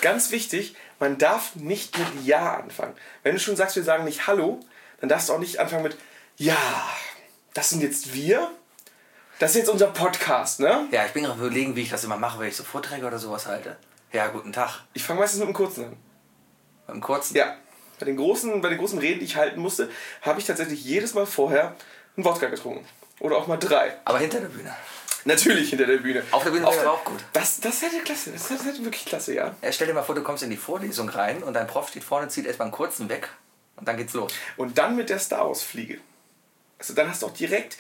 ganz wichtig, man darf nicht mit Ja anfangen. Wenn du schon sagst, wir sagen nicht Hallo, dann darfst du auch nicht anfangen mit Ja, das sind jetzt wir. Das ist jetzt unser Podcast, ne? Ja, ich bin gerade überlegen, wie ich das immer mache, wenn ich so Vorträge oder sowas halte. Ja, guten Tag. Ich fange meistens mit dem Kurzen an. Beim Kurzen? Ja. Bei den großen Reden, die ich halten musste, habe ich tatsächlich jedes Mal vorher einen Wodka getrunken. Oder auch mal 3. Aber hinter der Bühne. Natürlich hinter der Bühne. Auf der Bühne wäre aber auch gut. Das hätte klasse. Das hätte wirklich klasse, ja. Stell dir mal vor, du kommst in die Vorlesung rein und dein Prof steht vorne, zieht erstmal einen kurzen weg und dann geht's los. Und dann mit der Star Wars Fliege. Also dann hast du direkt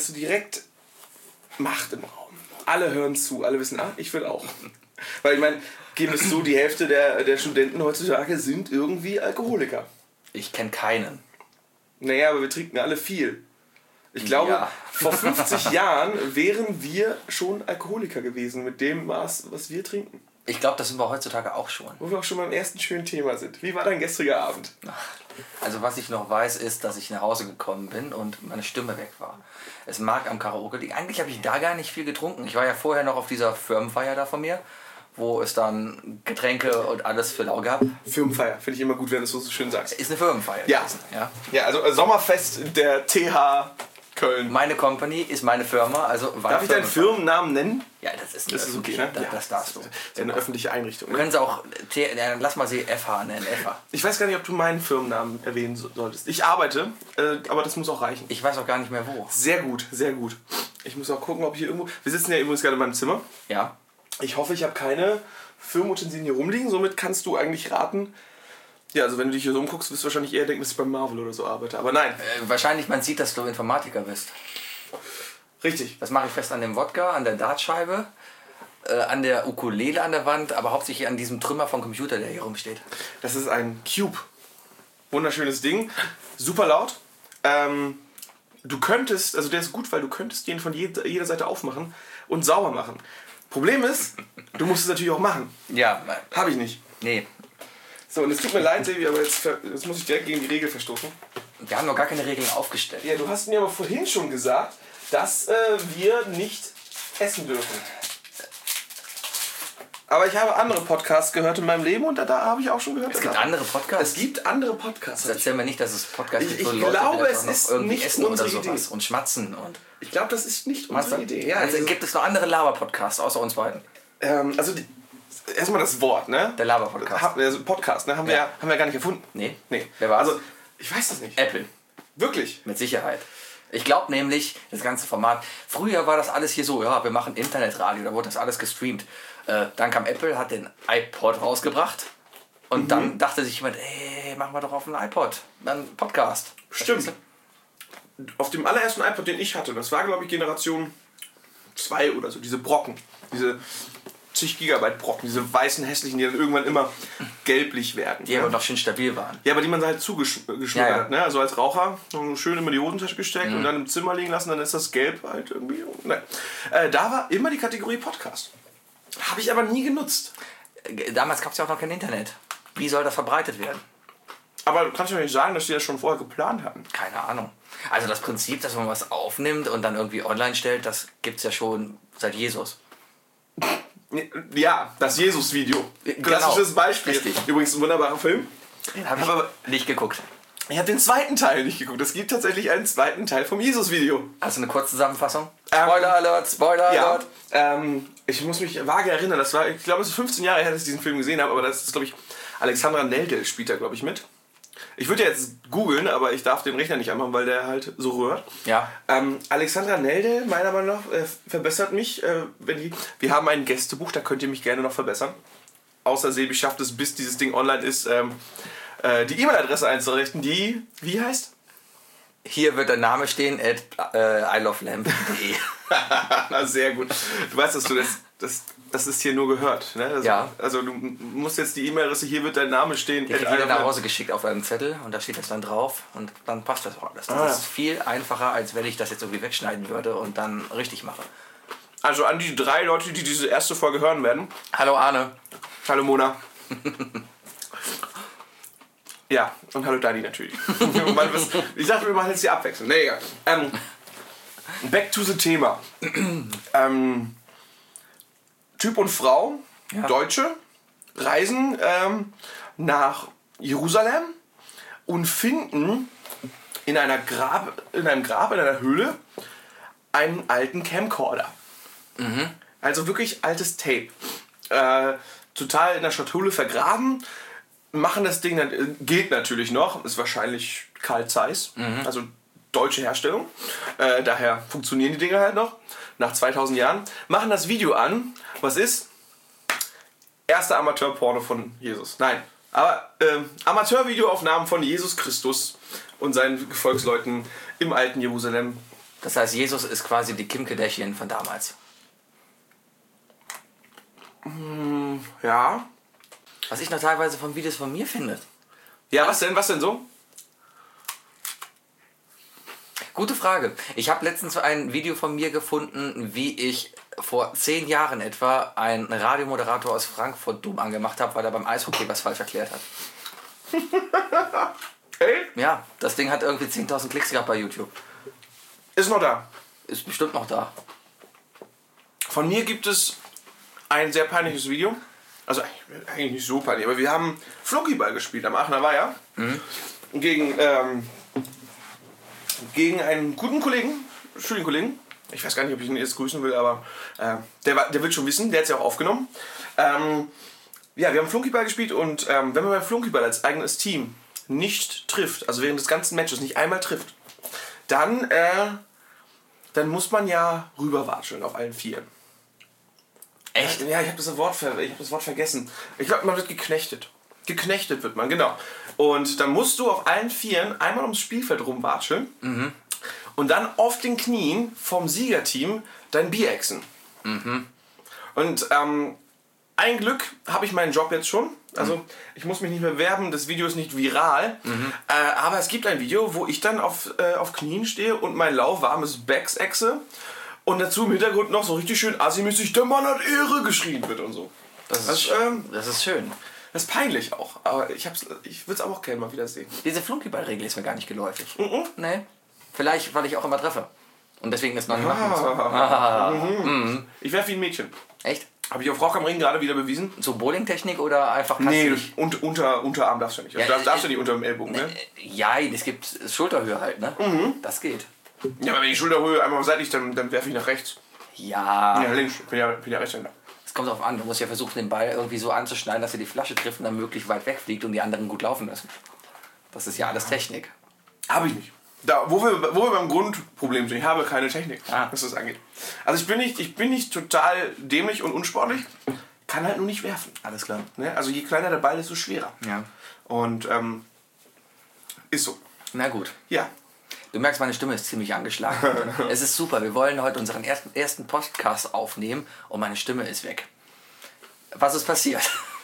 Macht im Raum. Alle hören zu, alle wissen, ich will auch. Weil ich meine, geben es zu, die Hälfte der Studenten heutzutage sind irgendwie Alkoholiker. Ich kenne keinen. Naja, aber wir trinken alle viel. Ich glaube, vor 50 Jahren wären wir schon Alkoholiker gewesen mit dem Maß, was wir trinken. Ich glaube, das sind wir heutzutage auch schon. Wo wir auch schon beim ersten schönen Thema sind. Wie war dein gestriger Abend? Also was ich noch weiß, ist, dass ich nach Hause gekommen bin und meine Stimme weg war. Es mag am Karaoke liegen. Eigentlich habe ich da gar nicht viel getrunken. Ich war ja vorher noch auf dieser Firmenfeier da von mir, wo es dann Getränke und alles für lau gab. Firmenfeier, finde ich immer gut, wenn du es so schön sagst. Ist eine Firmenfeier gewesen. Ja, also Sommerfest der TH Köln. Meine Company ist meine Firma, also Darf ich deinen Firmennamen nennen? Ja, das ist okay, ne? Das darfst du. Das ist eine öffentliche Einrichtung. Wir können sie auch, lass mal sie FH nennen, FH. Ich weiß gar nicht, ob du meinen Firmennamen erwähnen solltest. Ich arbeite, aber das muss auch reichen. Ich weiß auch gar nicht mehr wo. Sehr gut, sehr gut. Ich muss auch gucken, ob hier irgendwo... Wir sitzen ja übrigens gerade in meinem Zimmer. Ja. Ich hoffe, ich habe keine Firmenutensilien hier rumliegen. Somit kannst du eigentlich raten... Ja, also wenn du dich hier so umguckst, wirst du wahrscheinlich eher denken, dass ich bei Marvel oder so arbeite. Aber nein. Wahrscheinlich, man sieht, dass du Informatiker bist. Richtig. Das mache ich fest an dem Wodka, an der Dartscheibe, an der Ukulele an der Wand, aber hauptsächlich an diesem Trümmer vom Computer, der hier rumsteht. Das ist ein Cube. Wunderschönes Ding. Super laut. Du könntest, also der ist gut, weil du könntest den von jeder Seite aufmachen und sauber machen. Problem ist, du musst es natürlich auch machen. Ja. Habe ich nicht. Nee. So, und es tut mir leid, Sevi, aber jetzt muss ich direkt gegen die Regel verstoßen. Wir haben noch gar keine Regeln aufgestellt. Ja, du hast mir aber vorhin schon gesagt, dass wir nicht essen dürfen. Aber ich habe andere Podcasts gehört in meinem Leben und da habe ich auch schon gehört. Es gibt andere Podcasts? Es gibt andere Podcasts. Das erzähl mir nicht, dass es Podcasts gibt, ich wo Leute glaube, es noch ist irgendwie nicht essen unsere oder sowas Idee. und schmatzen. Und Ich glaube, das ist nicht unsere Idee. Ja, also gibt es noch andere Laber-Podcasts außer uns beiden? Erstmal das Wort, ne? Der Laber-Podcast. Also Podcast, ne? Haben wir gar nicht erfunden. Nee. Nee. Wer war's? Also, ich weiß das nicht. Apple. Wirklich? Mit Sicherheit. Ich glaube nämlich, das ganze Format, früher war das alles hier so, ja, wir machen Internetradio, da wurde das alles gestreamt. Dann kam Apple, hat den iPod rausgebracht und dann dachte sich jemand, ey, machen wir doch auf dem iPod einen Podcast. Stimmt. Auf dem allerersten iPod, den ich hatte, das war, glaube ich, Generation 2 oder so, diese Brocken, diese zig Gigabyte Brocken, diese weißen, hässlichen, die dann irgendwann immer gelblich werden. Die aber noch schön stabil waren. Ja, aber die man halt zugeschnitten hat. Ne? Also als Raucher schön in die Hosentasche gesteckt und dann im Zimmer liegen lassen, dann ist das gelb halt irgendwie. Ne. Da war immer die Kategorie Podcast. Habe ich aber nie genutzt. Damals gab es ja auch noch kein Internet. Wie soll das verbreitet werden? Aber du kannst ja nicht sagen, dass die das schon vorher geplant hatten. Keine Ahnung. Also das Prinzip, dass man was aufnimmt und dann irgendwie online stellt, das gibt es ja schon seit Jesus. Ja, das Jesus-Video. Klassisches Beispiel. Richtig. Übrigens ein wunderbarer Film. Den habe ich aber nicht geguckt. Ich habe den zweiten Teil nicht geguckt. Es gibt tatsächlich einen zweiten Teil vom Jesus-Video. Hast du eine kurze Zusammenfassung? Spoiler Alert, Spoiler Alert. Ich muss mich vage erinnern, ich glaube, es ist 15 Jahre her, dass ich diesen Film gesehen habe, aber das ist, glaube ich, Alexandra Neldel spielt da, glaube ich, mit. Ich würde ja jetzt googeln, aber ich darf den Rechner nicht anmachen, weil der halt so rührt. Ja. Alexandra Neldel, meiner Meinung nach, verbessert mich. Wir haben ein Gästebuch, da könnt ihr mich gerne noch verbessern. Außer Sebi schafft es, bis dieses Ding online ist, die E-Mail-Adresse einzurichten, die, wie heißt? Hier wird der Name stehen, ilovelamp.de. Sehr gut. Du weißt, dass du das ist hier nur gehört. Ne? Also, ja. Also du musst jetzt die E-Mail-Adresse, hier wird dein Name stehen. Die kriegt jeder nach Hause geschickt auf einem Zettel und da steht das dann drauf und dann passt das auch alles. Das ist viel einfacher, als wenn ich das jetzt irgendwie wegschneiden würde und dann richtig mache. Also an die 3 Leute, die diese erste Folge hören werden. Hallo Arne. Hallo Mona. Ja, und hallo Dani natürlich. Ich dachte, wir machen jetzt die Abwechslung. Nee, egal. Back to the Thema. Typ und Frau, Deutsche, reisen nach Jerusalem und finden in einem Grab, in einer Höhle, einen alten Camcorder. Also wirklich altes Tape. Total in der Schatulle vergraben. Machen das Ding dann, gilt natürlich noch, ist wahrscheinlich Carl Zeiss, also deutsche Herstellung. Daher funktionieren die Dinger halt noch, nach 2000 Jahren. Machen das Video an, was ist? Erste Amateurporno von Jesus. Nein, aber Amateurvideoaufnahmen von Jesus Christus und seinen Gefolgsleuten im alten Jerusalem. Das heißt, Jesus ist quasi die Kim Kardashian von damals. Ja. Was ich noch teilweise von Videos von mir finde. Ja, was denn? Was denn so? Gute Frage. Ich habe letztens ein Video von mir gefunden, wie ich vor 10 Jahren etwa einen Radiomoderator aus Frankfurt dumm angemacht habe, weil er beim Eishockey was falsch erklärt hat. Ey? Ja, das Ding hat irgendwie 10.000 Klicks gehabt bei YouTube. Ist noch da. Ist bestimmt noch da. Von mir gibt es ein sehr peinliches Video. Also eigentlich nicht so peinlich, aber wir haben Flunkyball gespielt am Aachener Weiher. Gegen einen guten Kollegen, Studienkollegen. Ich weiß gar nicht, ob ich ihn jetzt grüßen will, aber der wird schon wissen, der hat es ja auch aufgenommen. Ja, wir haben Flunkyball gespielt und wenn man beim Flunkyball als eigenes Team nicht trifft, also während des ganzen Matches nicht einmal trifft, dann muss man ja rüberwatscheln auf allen Vieren. Echt? Ja, ich habe das Wort vergessen. Ich glaube, man wird geknechtet. Geknechtet wird man, genau. Und dann musst du auf allen Vieren einmal ums Spielfeld rumwatscheln und dann auf den Knien vom Siegerteam dein Bier exen. Und ein Glück habe ich meinen Job jetzt schon. Also ich muss mich nicht mehr bewerben, das Video ist nicht viral. Aber es gibt ein Video, wo ich dann auf Knien stehe und mein lauwarmes Becks exe. Und dazu im Hintergrund noch so richtig schön assi-mäßig, der Mann hat Ehre geschrien wird und so. Das ist schön. Das ist peinlich auch, aber ich würde es auch gerne mal wieder sehen. Diese Flunkyball-Regel ist mir gar nicht geläufig. Nee. Vielleicht, weil ich auch immer treffe. Und deswegen ist noch nicht machen. Ich werfe wie ein Mädchen. Echt? Habe ich auf Rock am Ring gerade wieder bewiesen. So Bowling-Technik oder einfach kannst Nee, du nicht? Unterarm darfst du nicht. Also darfst du nicht unter dem Ellbogen, ne? Ja, es gibt Schulterhöhe halt, ne? Das geht. Ja, aber wenn ich Schulterhöhe einmal seitlich, dann werfe ich nach rechts. Ja. Ja, links. Ich bin ja Rechtshänder. Es kommt drauf an. Du musst ja versuchen, den Ball irgendwie so anzuschneiden, dass er die Flasche trifft und dann möglichst weit wegfliegt und die anderen gut laufen lassen. Das ist ja alles Technik. Habe ich nicht. Da, wo wir beim Grundproblem sind, ich habe keine Technik, was das angeht. Also ich bin nicht total dämlich und unsportlich, kann halt nur nicht werfen. Alles klar. Ne? Also je kleiner der Ball, desto schwerer. Ja. Und ist so. Na gut. Ja. Du merkst, meine Stimme ist ziemlich angeschlagen. Es ist super. Wir wollen heute unseren ersten Podcast aufnehmen und meine Stimme ist weg. Was ist passiert?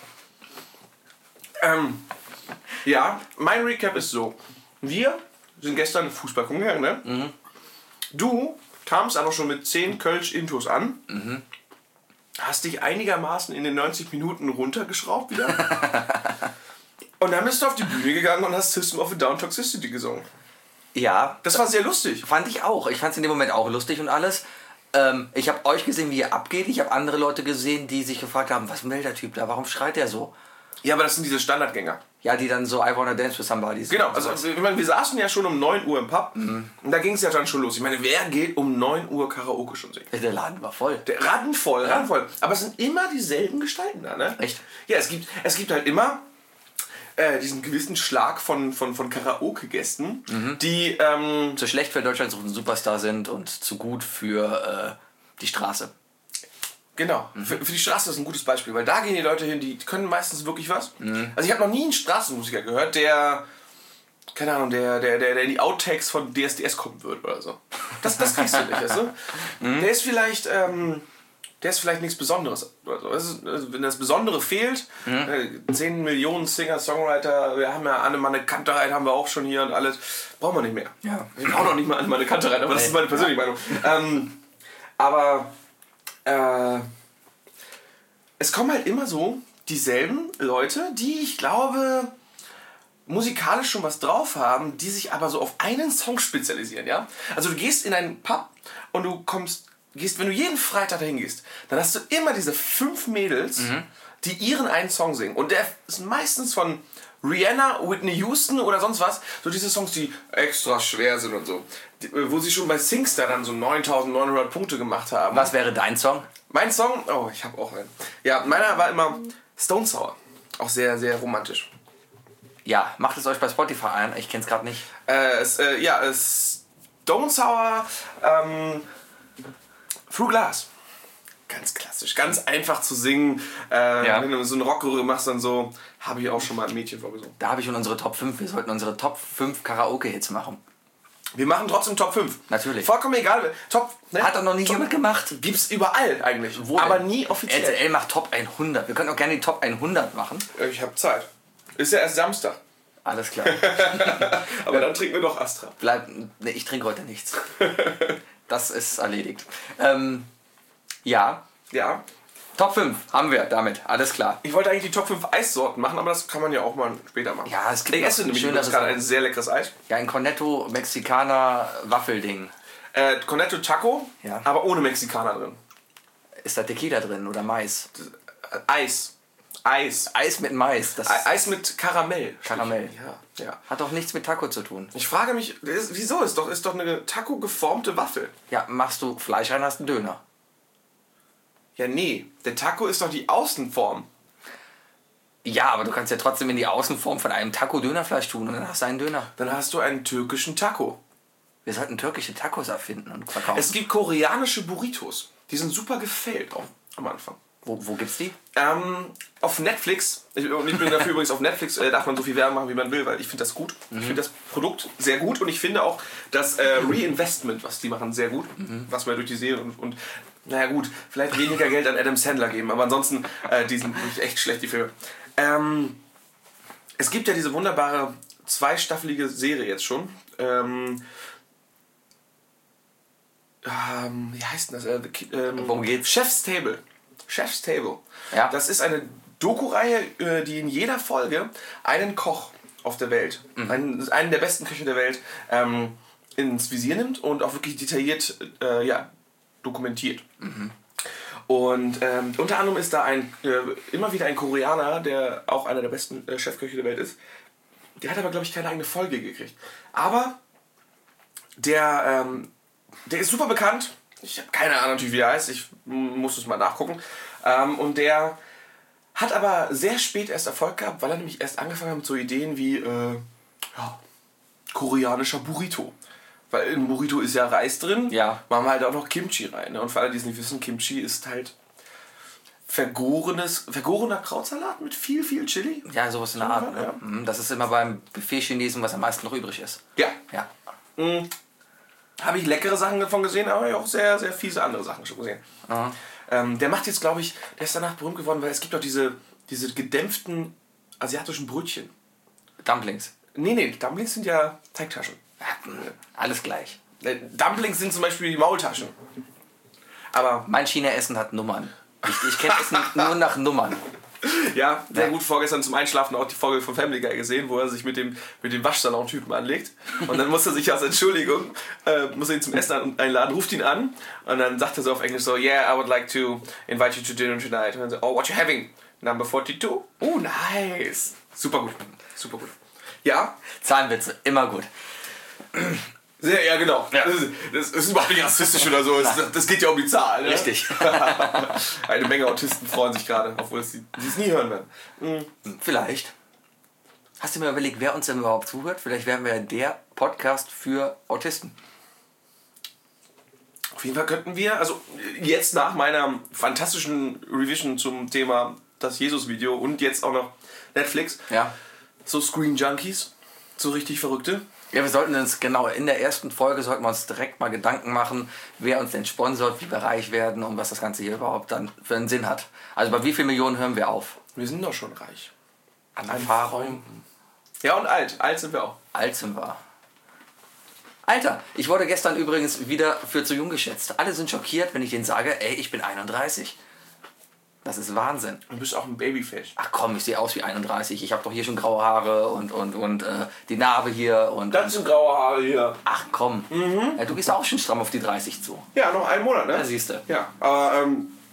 Ja, mein Recap ist so. Wir sind gestern Fußball gucken gegangen, ne? Du kamst aber schon mit 10 Kölsch-Intos an. Hast dich einigermaßen in den 90 Minuten runtergeschraubt wieder. Und dann bist du auf die Bühne gegangen und hast System of a Down Toxicity gesungen. Ja. Das war sehr lustig. Fand ich auch. Ich fand es in dem Moment auch lustig und alles. Ich habe euch gesehen, wie ihr abgeht. Ich habe andere Leute gesehen, die sich gefragt haben, was will der Typ da? Warum schreit der so? Ja, aber das sind diese Standardgänger. Ja, die dann so I wanna dance with somebody. Genau, also ich meine, wir saßen ja schon um 9 Uhr im Pub und da ging es ja dann schon los. Ich meine, wer geht um 9 Uhr Karaoke schon singen? Der Laden war voll. Der Ratenvoll. Aber es sind immer dieselben Gestalten da, ne? Echt? Ja, es gibt halt immer diesen gewissen Schlag von Karaoke-Gästen, die Zu schlecht für Deutschland sucht ein Superstar sind und zu gut für die Straße. Genau, für die Straße ist ein gutes Beispiel, weil da gehen die Leute hin, die können meistens wirklich was. Also ich habe noch nie einen Straßenmusiker gehört, der, keine Ahnung, der in die Outtakes von DSDS kommen wird oder so. Das kriegst du nicht, weißt du? Der ist vielleicht nichts Besonderes oder so. Also, wenn das Besondere fehlt, 10 Millionen Singer, Songwriter, wir haben ja Anne-Manne Kantereit, haben wir auch schon hier und alles, brauchen wir nicht mehr. Ja. Wir brauchen auch nicht mal Anne-Manne Kantereit, aber das ist meine persönliche Meinung. Aber es kommen halt immer so dieselben Leute, die, ich glaube, musikalisch schon was drauf haben, die sich aber so auf einen Song spezialisieren, ja? Also du gehst in einen Pub und du kommst wenn du jeden Freitag dahin gehst, dann hast du immer diese 5 Mädels, die ihren einen Song singen. Und der ist meistens von Rihanna, Whitney Houston oder sonst was. So diese Songs, die extra schwer sind und so. Wo sie schon bei Singstar dann so 9.900 Punkte gemacht haben. Was wäre dein Song? Mein Song? Oh, ich habe auch einen. Ja, meiner war immer Stone Sour. Auch sehr, sehr romantisch. Ja, macht es euch bei Spotify ein. Ich kenn's gerade nicht. Stone Sour Through Glass. Ganz klassisch, ganz einfach zu singen. Wenn du so eine Rockröhre machst, dann so, habe ich auch schon mal ein Mädchen vorgesungen. Da habe ich schon unsere Top 5. Wir sollten unsere Top 5 Karaoke-Hits machen. Wir machen trotzdem Top 5. Natürlich. Vollkommen egal. Hat doch noch nie jemand gemacht. Gibt's überall eigentlich. Wo aber denn? nie offiziell. RTL macht Top 100. Wir können auch gerne die Top 100 machen. Ich habe Zeit. Ist ja erst Samstag. Alles klar. Aber dann trinken wir doch Astra. Ich trinke heute nichts. Das ist erledigt. Ja. Ja. Top 5 haben wir damit. Alles klar. Ich wollte eigentlich die Top 5 Eissorten machen, aber das kann man ja auch mal später machen. Ja, es gibt ich esse nämlich übrigens gerade ein sehr leckeres Eis. Ja, ein Cornetto Mexikaner Waffelding. Cornetto Taco, ja. Aber ohne Mexikaner drin. Ist da Tequila drin oder Mais? Eis. Eis mit Mais. Eis mit Karamell. Karamell. Ja. Hat doch nichts mit Taco zu tun. Ich frage mich, wieso? Ist doch eine Taco geformte Waffel. Ja, machst du Fleisch rein, hast einen Döner. Ja, nee. Der Taco ist doch die Außenform. Ja, aber du kannst ja trotzdem in die Außenform von einem Taco Dönerfleisch tun und dann hast du einen Döner. Dann hast du einen türkischen Taco. Wir sollten türkische Tacos erfinden und verkaufen. Es gibt koreanische Burritos. Die sind super gefällt auch am Anfang. Wo gibt's die? Auf Netflix. Ich bin dafür übrigens auf Netflix, darf man so viel Werbung machen, wie man will, weil ich finde das gut. Ich finde das Produkt sehr gut und ich finde auch das Reinvestment, was die machen, sehr gut. Was man durch die Serie und naja gut, vielleicht weniger Geld an Adam Sandler geben, aber ansonsten, die sind wirklich echt schlecht, die Filme. Es gibt ja diese wunderbare 2-staffelige Serie jetzt schon. Wie heißt denn das? Worum geht's? Chef's Table. Chef's Table. Ja. Das ist eine Doku-Reihe, die in jeder Folge einen Koch auf der Welt, einen der besten Köche der Welt, ins Visier nimmt und auch wirklich detailliert dokumentiert. Und unter anderem ist da immer wieder ein Koreaner, der auch einer der besten Chefköche der Welt ist. Der hat aber, glaube ich, keine eigene Folge gekriegt. Aber der ist super bekannt. Ich habe keine Ahnung natürlich, wie er heißt. Ich muss es mal nachgucken. Und der hat aber sehr spät erst Erfolg gehabt, weil er nämlich erst angefangen hat mit so Ideen wie koreanischer Burrito. Weil in Burrito ist ja Reis drin. Ja. Machen wir halt auch noch Kimchi rein. Ne? Und für alle, die es nicht wissen, Kimchi ist halt vergorener Krautsalat mit viel, viel Chili. Ja, sowas in der Art. Ne? Ja. Das ist immer beim Buffet Chinesen, was am meisten noch übrig ist. Ja. Ja. Habe ich leckere Sachen davon gesehen, aber auch sehr, sehr fiese andere Sachen schon gesehen. Der macht jetzt, glaube ich, der ist danach berühmt geworden, weil es gibt auch diese gedämpften asiatischen Brötchen. Dumplings. Nee, Dumplings sind ja Teigtaschen. Alles gleich. Dumplings sind zum Beispiel die Maultaschen. Aber Mein China-Essen hat Nummern. Ich kenne Essen nur nach Nummern. ja, sehr gut vorgestern zum Einschlafen auch die Folge von Family Guy gesehen, wo er sich mit dem Waschsalon-Typen anlegt. Und dann muss er sich als Entschuldigung, muss er ihn zum Essen einladen, ruft ihn an und dann sagt er so auf Englisch so, yeah, I would like to invite you to dinner tonight. Und dann so, oh, what you having? Number 42? Oh, nice. Super gut. Ja. Zahnwitze, immer gut. Ja, genau. Ja. Das ist überhaupt nicht rassistisch oder so. Das geht ja um die Zahl. Ne? Richtig. Eine Menge Autisten freuen sich gerade, obwohl sie es nie hören werden. Vielleicht. Hast du mir überlegt, wer uns denn überhaupt zuhört? Vielleicht wären wir der Podcast für Autisten. Auf jeden Fall könnten wir, also jetzt nach meiner fantastischen Revision zum Thema das Jesus-Video und jetzt auch noch Netflix, Ja. so Screen Junkies, so richtig Verrückte. Ja, wir sollten uns genau in der ersten Folge sollten wir uns direkt mal Gedanken machen, wer uns denn sponsort, wie wir reich werden und was das Ganze hier überhaupt dann für einen Sinn hat. Also bei wie vielen Millionen hören wir auf? Wir sind doch schon reich. An Erfahrung. Ja, und alt. Alt sind wir auch. Alt sind wir. Alter, ich wurde gestern übrigens wieder für zu jung geschätzt. Alle sind schockiert, wenn ich denen sage, ey, ich bin 31. Das ist Wahnsinn. Du bist auch ein Babyface. Ach komm, ich sehe aus wie 31. Ich habe doch hier schon graue Haare und die Narbe hier. Das sind graue Haare hier. Ach komm. Ja, du gehst auch schon stramm auf die 30 zu. Ja, noch einen Monat, ne? Da siehst du. Ja, aber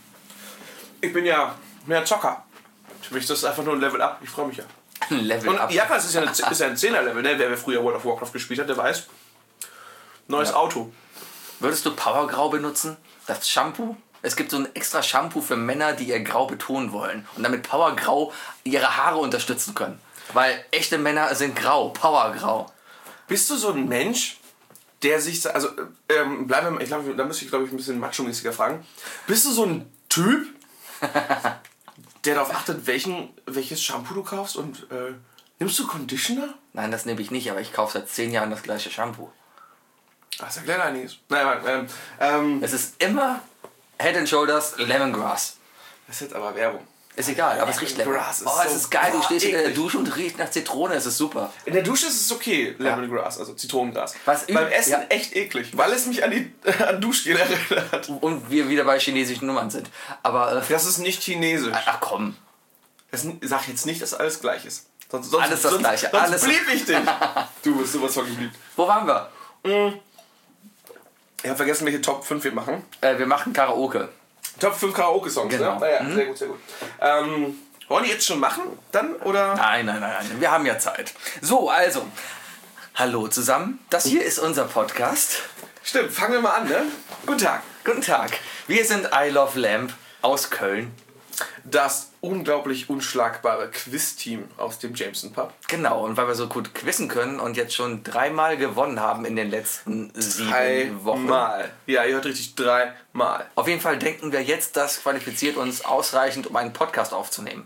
ich bin ja mehr Zocker. Für mich ist das einfach nur ein Level Up. Ich freue mich ja. Ein Level Und up. ja, es ist ja ein 10er-Level, ne? Wer früher World of Warcraft gespielt hat, der weiß. Neues Auto. Würdest du Powergrau benutzen? Das Shampoo? Es gibt so ein extra Shampoo für Männer, die ihr Grau betonen wollen und damit Powergrau ihre Haare unterstützen können. Weil echte Männer sind grau, Powergrau. Bist du so ein Mensch, der sich... Also, bleiben wir... Ich glaube, da muss ich, ein bisschen macho-mäßiger fragen. Bist du so ein Typ, der darauf achtet, welches Shampoo du kaufst und... nimmst du Conditioner? Nein, das nehme ich nicht, aber ich kaufe seit 10 Jahren das gleiche Shampoo. Das erklärt einiges. Nein, Es ist immer Head and Shoulders Lemongrass. das ist jetzt aber Werbung. Ist egal, aber es riecht lecker. Lemongrass ist Oh, es so- ist geil. Du boah, stehst in der eklig. Dusche und riecht nach Zitrone. Es ist super. In der Dusche ist es okay, Lemongrass, also Zitronengras. Was Beim Essen ja. echt eklig, weil es mich an Duschgel erinnert. Und wir wieder bei chinesischen Nummern sind. Aber, Das ist nicht chinesisch. ach komm. Sag jetzt nicht, dass alles gleich ist. Sonst, Alles das Gleiche, Sonst alles- blieb ich dich. Du bist sowas von geliebt. Wo waren wir? Ich habe vergessen, welche Top 5 wir machen. Wir machen Karaoke. Top 5 Karaoke-Songs, Genau. ne? Naja, sehr gut, sehr gut. Wollen die jetzt schon machen? Dann, oder? Nein. Wir haben ja Zeit. So, also. Hallo zusammen. Das hier ist unser Podcast. Stimmt, fangen wir mal an, ne? Guten Tag. Guten Tag. Wir sind I Love Lamp aus Köln. Das unglaublich unschlagbare Quiz-Team aus dem Jameson Pub. Genau, und weil wir so gut quizzen können und jetzt schon 3-mal gewonnen haben in den letzten 7 Wochen. Mal. Ja, ihr hört richtig, 3 Mal. Auf jeden Fall denken wir jetzt, das qualifiziert uns ausreichend, um einen Podcast aufzunehmen.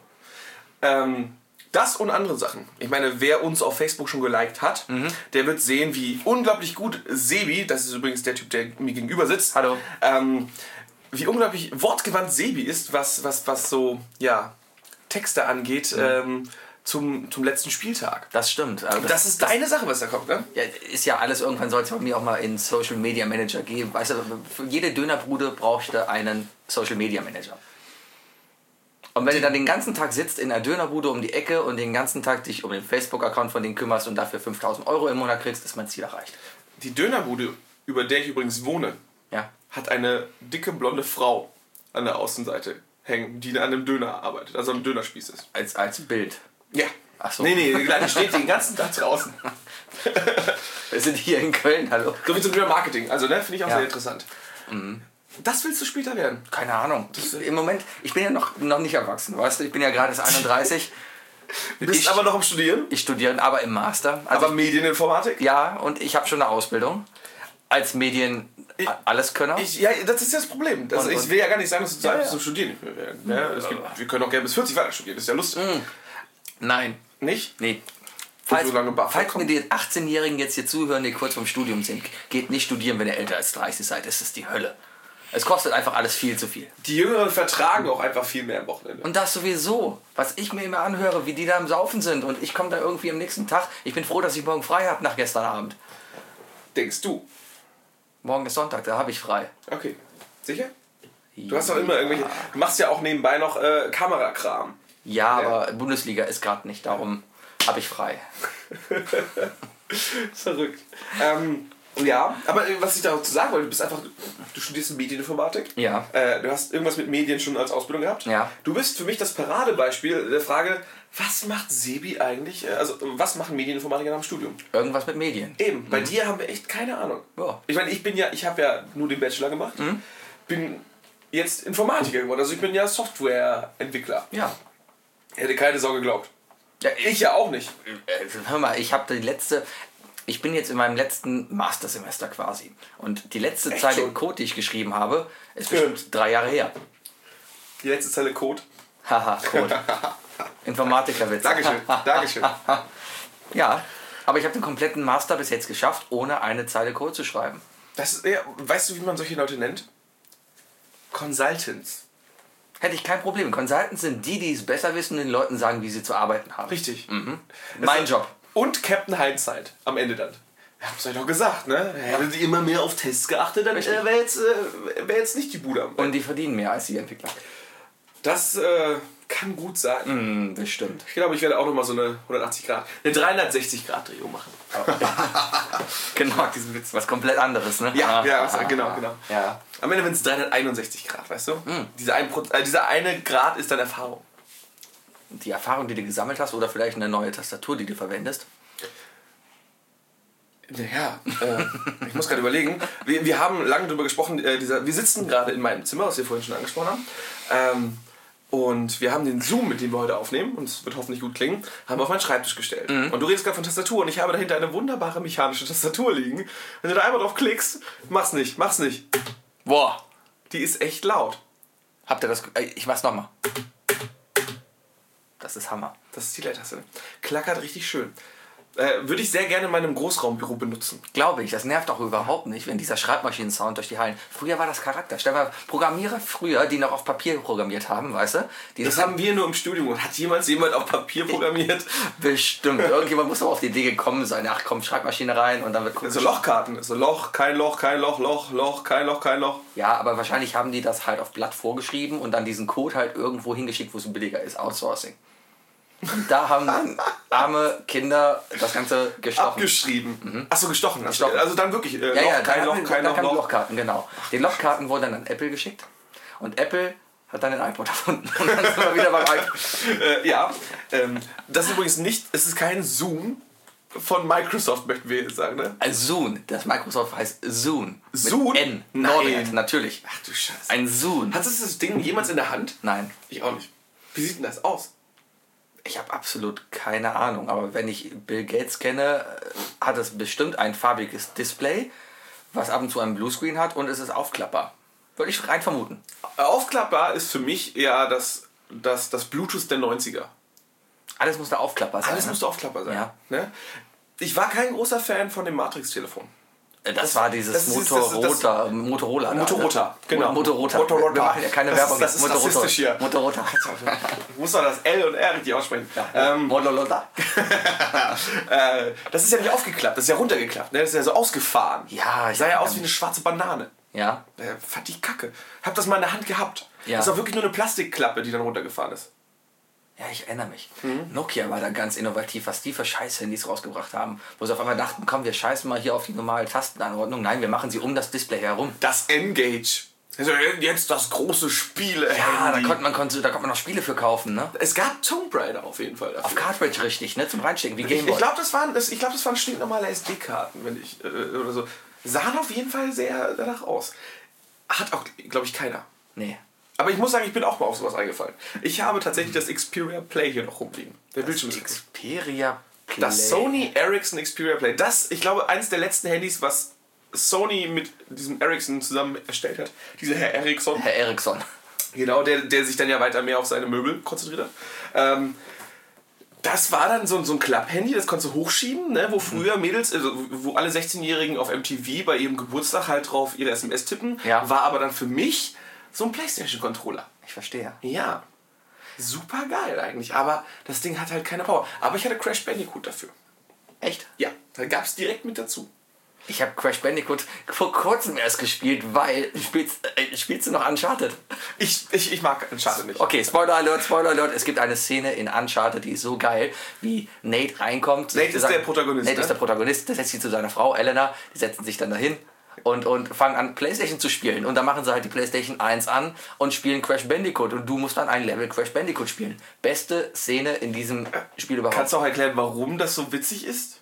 Das und andere Sachen. Ich meine, wer uns auf Facebook schon geliked hat, der wird sehen, wie unglaublich gut Sebi, das ist übrigens der Typ, der mir gegenüber sitzt, Hallo. wie unglaublich wortgewandt Sebi ist, was so, ja, Texte angeht, zum letzten Spieltag. Das stimmt. Also Das ist deine Sache, was da kommt, ne? ja, ist ja alles, irgendwann soll es bei mir auch mal in Social Media Manager geben. Weißt du, für jede Dönerbude brauchte einen Social Media Manager. Und wenn du dann den ganzen Tag sitzt in einer Dönerbude um die Ecke und den ganzen Tag dich um den Facebook-Account von denen kümmerst und dafür 5.000 € im Monat kriegst, ist mein Ziel erreicht. Die Dönerbude, über der ich übrigens wohne, Ja. hat eine dicke blonde Frau an der Außenseite hängen, die an einem Döner arbeitet, also am Dönerspieß ist. Als Bild. Ja. Ach so. Nee, die Kleine steht den ganzen Tag draußen. Wir sind hier in Köln, hallo. So wie zum Thema Marketing. Also, ne, finde ich auch Ja. sehr interessant. Das willst du später werden. Keine Ahnung. Im Moment, ich bin ja noch nicht erwachsen, weißt du? Ich bin ja gerade erst 31. Du bist aber noch am Studieren. Ich studiere aber im Master. Also Aber Medieninformatik? ja, und ich habe schon eine Ausbildung als Medien-Alleskönner. Ja, das ist ja das Problem. Das, Und- ich will ja gar nicht sagen, dass du Zeit Ja, hast ja. zum Studieren nicht mehr werden. Ja, wir können auch gerne bis 40 weiter studieren. Das ist ja lustig. Nein, Nicht? nee. Falls, so lange Buffett falls mir kommt. die 18-Jährigen jetzt hier zuhören, die kurz vorm Studium sind, geht nicht studieren, wenn ihr älter als 30 seid. Das ist die Hölle. Es kostet einfach alles viel zu viel. Die Jüngeren vertragen auch einfach viel mehr am Wochenende. Und das sowieso. Was ich mir immer anhöre, wie die da am Saufen sind. Und ich komme da irgendwie am nächsten Tag. Ich bin froh, dass ich morgen frei habe nach gestern Abend. Denkst du? Morgen ist Sonntag, da habe ich frei. Okay. Sicher? Du hast doch immer irgendwelche. Du machst ja auch nebenbei noch Kamerakram. Ja, aber Bundesliga ist gerade nicht, darum habe ich frei. Verrückt. Ja, aber was ich dazu sagen wollte, du studierst Medieninformatik. Ja. Du hast irgendwas mit Medien schon als Ausbildung gehabt. Ja. Du bist für mich das Paradebeispiel der Frage, was macht Sebi eigentlich, also was machen Medieninformatiker nach dem Studium? Irgendwas mit Medien. Eben, bei dir haben wir echt keine Ahnung. Ja. Ich meine, ich habe ja nur den Bachelor gemacht, bin jetzt Informatiker geworden, also ich bin ja Softwareentwickler. Ja. Hätte keine Sau geglaubt. Ja, Ich ja auch nicht. Hör mal, ich bin jetzt in meinem letzten Mastersemester quasi. Und die letzte Echt Zeile schon? Code, die ich geschrieben habe, ist Stimmt. bestimmt 3 Jahre her. Die letzte Zeile Code. Haha, Code. Informatikerwitz. Dankeschön, Dankeschön. Ja, aber ich habe den kompletten Master bis jetzt geschafft, ohne eine Zeile Code zu schreiben. Das ist, ja, weißt du, wie man solche Leute nennt? Consultants. Hätte ich kein Problem. Consultants sind die, die es besser wissen und den Leuten sagen, wie sie zu arbeiten haben. Richtig. Mein Job. Und Captain Hindsight am Ende dann. Ja, hab's euch doch gesagt, ne? Hätten sie immer mehr auf Tests geachtet, dann wäre jetzt nicht die Bude am Und die verdienen mehr als die Entwickler. Das kann gut sein. Bestimmt. Ich glaube, ich werde auch nochmal so eine 180 Grad, eine 360 Grad Drehung machen. Genau, diesen Witz. Was komplett anderes, ne? Ja, genau. Ja. Am Ende sind es 361 Grad, weißt du? Dieser eine Grad ist dann Erfahrung. Die Erfahrung, die du gesammelt hast, oder vielleicht eine neue Tastatur, die du verwendest? Ja, ich muss gerade überlegen. Wir haben lange darüber gesprochen. Wir sitzen gerade in meinem Zimmer, was wir vorhin schon angesprochen haben. Und wir haben den Zoom, mit dem wir heute aufnehmen, und es wird hoffentlich gut klingen, haben wir auf meinen Schreibtisch gestellt. Und du redest gerade von Tastatur und ich habe dahinter eine wunderbare mechanische Tastatur liegen. Wenn du da einmal drauf klickst, mach's nicht. Boah. Die ist echt laut. Habt ihr das... Ich mach's nochmal. Das ist Hammer. Das ist die Leertaste. Klackert richtig schön. Würde ich sehr gerne in meinem Großraumbüro benutzen. Glaube ich, das nervt auch überhaupt nicht, wenn dieser Schreibmaschinen-Sound durch die Hallen... Früher war das Charakter. Stell mal, Programmierer früher, die noch auf Papier programmiert haben, weißt du? Das haben wir nur im Studium. Und hat jemand auf Papier programmiert? Bestimmt. Irgendjemand muss doch auf die Idee gekommen sein. Ach komm, Schreibmaschine rein und dann wird... So Lochkarten. So Loch, kein Loch, kein Loch, Loch, kein Loch, kein Loch. Ja, aber wahrscheinlich haben die das halt auf Blatt vorgeschrieben und dann diesen Code halt irgendwo hingeschickt, wo es billiger ist. Outsourcing. Und da haben dann arme Kinder das Ganze gestochen. Abgeschrieben. Achso, gestochen. Gestochen. Also dann wirklich Loch, kein Loch, kein Loch, Loch. Lochkarten, genau. Die Lochkarten wurden dann an Apple geschickt und Apple hat dann den iPod erfunden. Und dann sind wir wieder beim iPod. Das ist übrigens nicht, es ist kein Zoom von Microsoft, möchten wir jetzt sagen, ne? Zoom. Das Microsoft heißt Zoom. Zoom? Mit N. Nein. Natürlich. Ach du Scheiße. Ein Zoom. Hattest du das Ding jemals in der Hand? Nein. Ich auch nicht. Wie sieht denn das aus? Ich habe absolut keine Ahnung, aber wenn ich Bill Gates kenne, hat es bestimmt ein farbiges Display, was ab und zu einen Bluescreen hat und es ist aufklappbar. Würde ich rein vermuten. Aufklappbar ist für mich eher das Bluetooth der 90er. Alles muss da aufklappbar sein. Alles musste aufklappbar sein. Ja. Ne? Ich war kein großer Fan von dem Matrix-Telefon. Das war dieses Motorola. Genau. Motorola. Wir machen ja keine Werbung. Das ist rassistisch hier. Motorola. Ich muss doch das L und R richtig aussprechen. Motorola. Das ist ja nicht aufgeklappt, das ist ja runtergeklappt. Ne? Das ist ja so ausgefahren. Ja, Das sah ja aus wie eine schwarze Banane. Ja. Fand ich kacke. Hab das mal in der Hand gehabt. Ja. Das war wirklich nur eine Plastikklappe, die dann runtergefahren ist. Ja, ich erinnere mich. Nokia war da ganz innovativ, was die für Scheiß-Handys rausgebracht haben. Wo sie auf einmal dachten, komm, wir scheißen mal hier auf die normale Tastenanordnung. Nein, wir machen sie um das Display herum. Das N-Gage. Also jetzt das große Spiele-Handy. Ja, da konnte man noch Spiele für kaufen, ne? Es gab Tomb Raider auf jeden Fall dafür. Auf Cartridge richtig, ne? Zum Reinstecken, wie Ich Gameboy. glaube, das waren stinknormale SD-Karten, wenn ich oder so. Sahen auf jeden Fall sehr danach aus. Hat auch, glaube ich, keiner. Nee. Aber ich muss sagen, ich bin auch mal auf sowas eingefallen. Ich habe tatsächlich das Xperia Play hier noch rumliegen. Der Bildschirm ist Xperia Play. das Sony Ericsson Xperia Play. Das, ich glaube, eines der letzten Handys, was Sony mit diesem Ericsson zusammen erstellt hat. Dieser Herr Ericsson. Herr Ericsson. Genau, der sich dann ja weiter mehr auf seine Möbel konzentriert hat. Das war dann so ein Klapp-Handy, das konntest du hochschieben, ne, wo früher Mädels, also wo alle 16-Jährigen auf MTV bei ihrem Geburtstag halt drauf ihre SMS tippen. Ja. War aber dann für mich so ein PlayStation-Controller. Ich verstehe. Ja, super geil eigentlich, aber das Ding hat halt keine Power. Aber ich hatte Crash Bandicoot dafür. Echt? Ja, da gab es direkt mit dazu. Ich habe Crash Bandicoot vor kurzem erst gespielt, weil... Spielst du noch Uncharted? Ich mag Uncharted nicht. Okay, Spoiler Alert. Es gibt eine Szene in Uncharted, die ist so geil, wie Nate reinkommt. Nate ist der Protagonist. Nate ist der Protagonist, der setzt sich zu seiner Frau Elena, die setzen sich dann dahin und fangen an, Playstation zu spielen. Und dann machen sie halt die Playstation 1 an und spielen Crash Bandicoot. Und du musst dann ein Level Crash Bandicoot spielen. Beste Szene in diesem Spiel überhaupt. Kannst du auch erklären, warum das so witzig ist?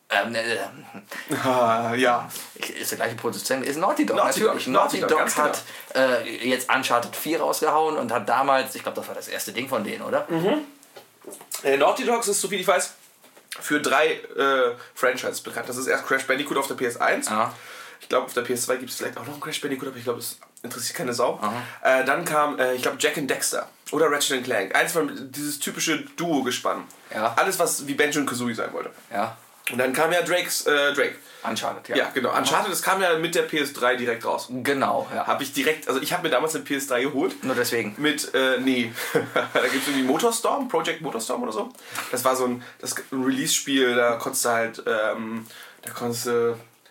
Ja. Ist der gleiche Produzent, ist Naughty Dog. Naughty Dog, natürlich. Naughty Dog ganz hat jetzt Uncharted 4 rausgehauen und hat damals, ich glaube, das war das erste Ding von denen, oder? Naughty Dogs ist, so viel ich weiß, für 3 Franchises bekannt. Das ist erst Crash Bandicoot auf der PS1. Aha. Ich glaube, auf der PS2 gibt es vielleicht auch noch ein Crash Bandicoot, aber ich glaube, das interessiert keine Sau. Dann kam, ich glaube, Jack and Dexter oder Ratchet Clank. Eins von dieses typische Duo-Gespann. Ja. Alles, was wie Banjo und Kazooie sein wollte. Ja. Und dann kam ja Drake. Uncharted, ja. Ja, genau. Uncharted, das kam ja mit der PS3 direkt raus. Genau, ja. Ich habe mir damals eine PS3 geholt. Nur deswegen. Mit, nee, da gibt es irgendwie Motorstorm, Project Motorstorm oder so. Das war so ein Release-Spiel, da konntest du halt,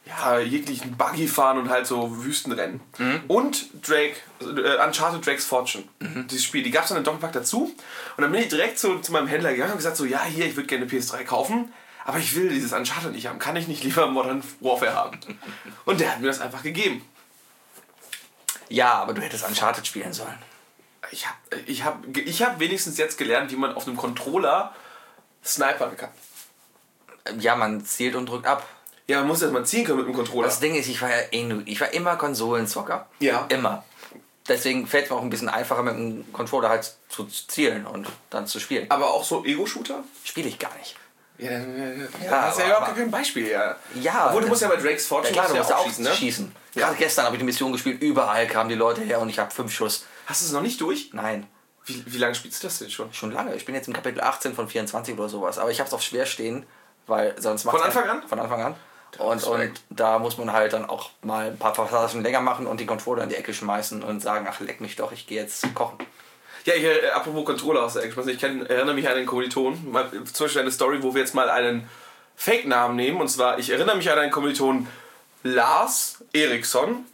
jeglichen Buggy fahren und halt so Wüstenrennen. Und Uncharted Drake's Fortune. Dieses Spiel, die gab es dann in Doppelpack dazu. Und dann bin ich direkt zu meinem Händler gegangen und gesagt so, ja, hier, ich würde gerne eine PS3 kaufen, aber ich will dieses Uncharted nicht haben. Kann ich nicht lieber Modern Warfare haben? Und der hat mir das einfach gegeben. Ja, aber du hättest Uncharted spielen sollen. Ich hab wenigstens jetzt gelernt, wie man auf einem Controller snipern kann. Ja, man zielt und drückt ab. Ja, man muss erstmal ziehen können mit dem Controller. Das Ding ist, ich war immer Konsolenzocker. Ja. Immer. Deswegen fällt es mir auch ein bisschen einfacher, mit dem Controller halt zu zielen und dann zu spielen. Aber auch so Ego-Shooter? Spiele ich gar nicht. Ja, das ist ja überhaupt kein Beispiel, ja. Ja. Obwohl, du musst ja bei Drake's Fortune du musst ja auch schießen, ne? schießen. Ja. Gerade gestern habe ich die Mission gespielt, überall kamen die Leute her und ich habe 5 Schuss. Hast du es noch nicht durch? Nein. Wie lange spielst du das denn schon? Schon lange. Ich bin jetzt im Kapitel 18 von 24 oder sowas. Aber ich habe es auf schwer stehen, weil sonst macht Von Anfang an? Von Anfang an. Und da muss man halt dann auch mal ein paar Passagen länger machen und die Controller in die Ecke schmeißen und sagen, ach leck mich doch, ich gehe jetzt kochen. Ja, hier, apropos Controller aus der Ecke schmeißen, ich erinnere mich an den Kommilitonen. Zum Beispiel eine Story, wo wir jetzt mal einen Fake-Namen nehmen. Und zwar, ich erinnere mich an einen Kommiliton Lars Eriksson.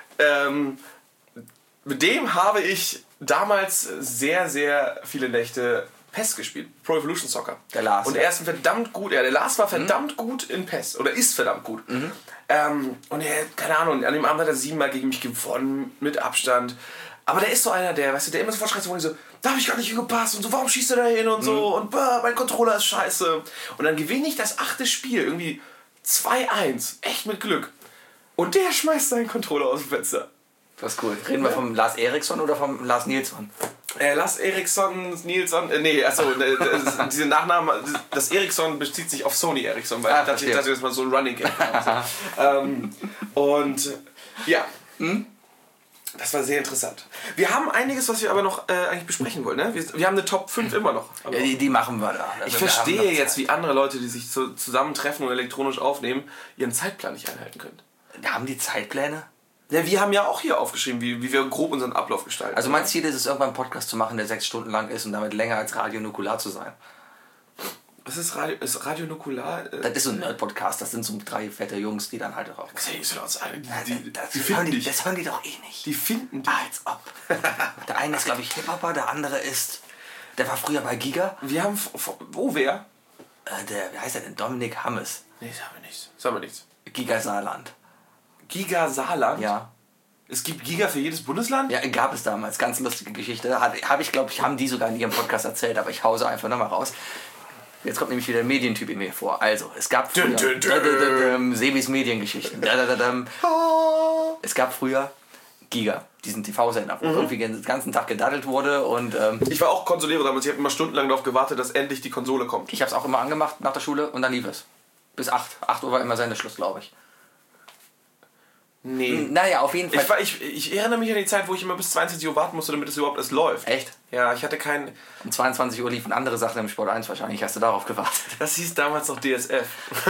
Mit dem habe ich damals sehr, sehr viele Nächte PES gespielt. Pro Evolution Soccer. Der Lars. Und er ist verdammt gut. Ja, der Lars war verdammt gut in PES. Oder ist verdammt gut. Und er, keine Ahnung, an dem Abend hat er 7-mal gegen mich gewonnen. Mit Abstand. Aber der ist so einer, der immer sofort schreit, so, da habe ich gar nicht hingepasst und so, warum schießt er da hin und so und mein Controller ist scheiße. Und dann gewinne ich das 8. Spiel, irgendwie 2-1, echt mit Glück. Und der schmeißt seinen Controller aus dem Fenster. Das ist cool. Reden wir vom Lars Eriksson oder vom Lars Nilsson? Lars Eriksson, Nilsson, diese Nachnamen, das Eriksson bezieht sich auf Sony Eriksson, weil das ist mal so ein Running Gag. Und ja, das war sehr interessant. Wir haben einiges, was wir aber noch eigentlich besprechen wollen. Ne? Wir haben eine Top 5 immer noch. Ja, die machen wir da. Ich verstehe jetzt, wie andere Leute, die sich zusammentreffen und elektronisch aufnehmen, ihren Zeitplan nicht einhalten können. Haben die Zeitpläne? Ja, wir haben ja auch hier aufgeschrieben, wie wir grob unseren Ablauf gestalten. Also mein Ziel ist es, irgendwann einen Podcast zu machen, der 6 Stunden lang ist und damit länger als Radio Nukular zu sein. Was ist Radio? Ist Radio Nukular? Das ist so ein Nerd-Podcast, das sind so 3 fette Jungs, die dann halt auch... Das hören die doch eh nicht. Die finden die. Als ob. Der eine ist, glaube ich, Hip-Hopper, der andere ist... Der war früher bei Giga. Wir haben... wer? Wie heißt der denn? Dominik Hammes. Nee, sagen wir nichts. Giga Saarland. Giga Saarland? Ja. Es gibt Giga für jedes Bundesland? Ja, gab es damals. Ganz lustige Geschichte. Haben die sogar in ihrem Podcast erzählt, aber ich hause einfach nochmal raus. Jetzt kommt nämlich wieder der Medientyp in mir vor. Also, es gab früher... Sebis Mediengeschichten. Es gab früher Giga, diesen TV-Sender, wo irgendwie den ganzen Tag gedaddelt wurde und... Ich war auch Konsolero damals. Ich habe immer stundenlang darauf gewartet, dass endlich die Konsole kommt. Ich habe es auch immer angemacht nach der Schule und dann lief es. Bis 8. 8 Uhr war immer Sendeschluss, glaube ich. Nee. Naja, auf jeden Fall. Ich erinnere mich an die Zeit, wo ich immer bis 22 Uhr warten musste, damit es überhaupt erst läuft. Echt? Ja, ich hatte keinen... Um 22 Uhr liefen andere Sachen im Sport 1 wahrscheinlich. Hast du darauf gewartet? Das hieß damals noch DSF.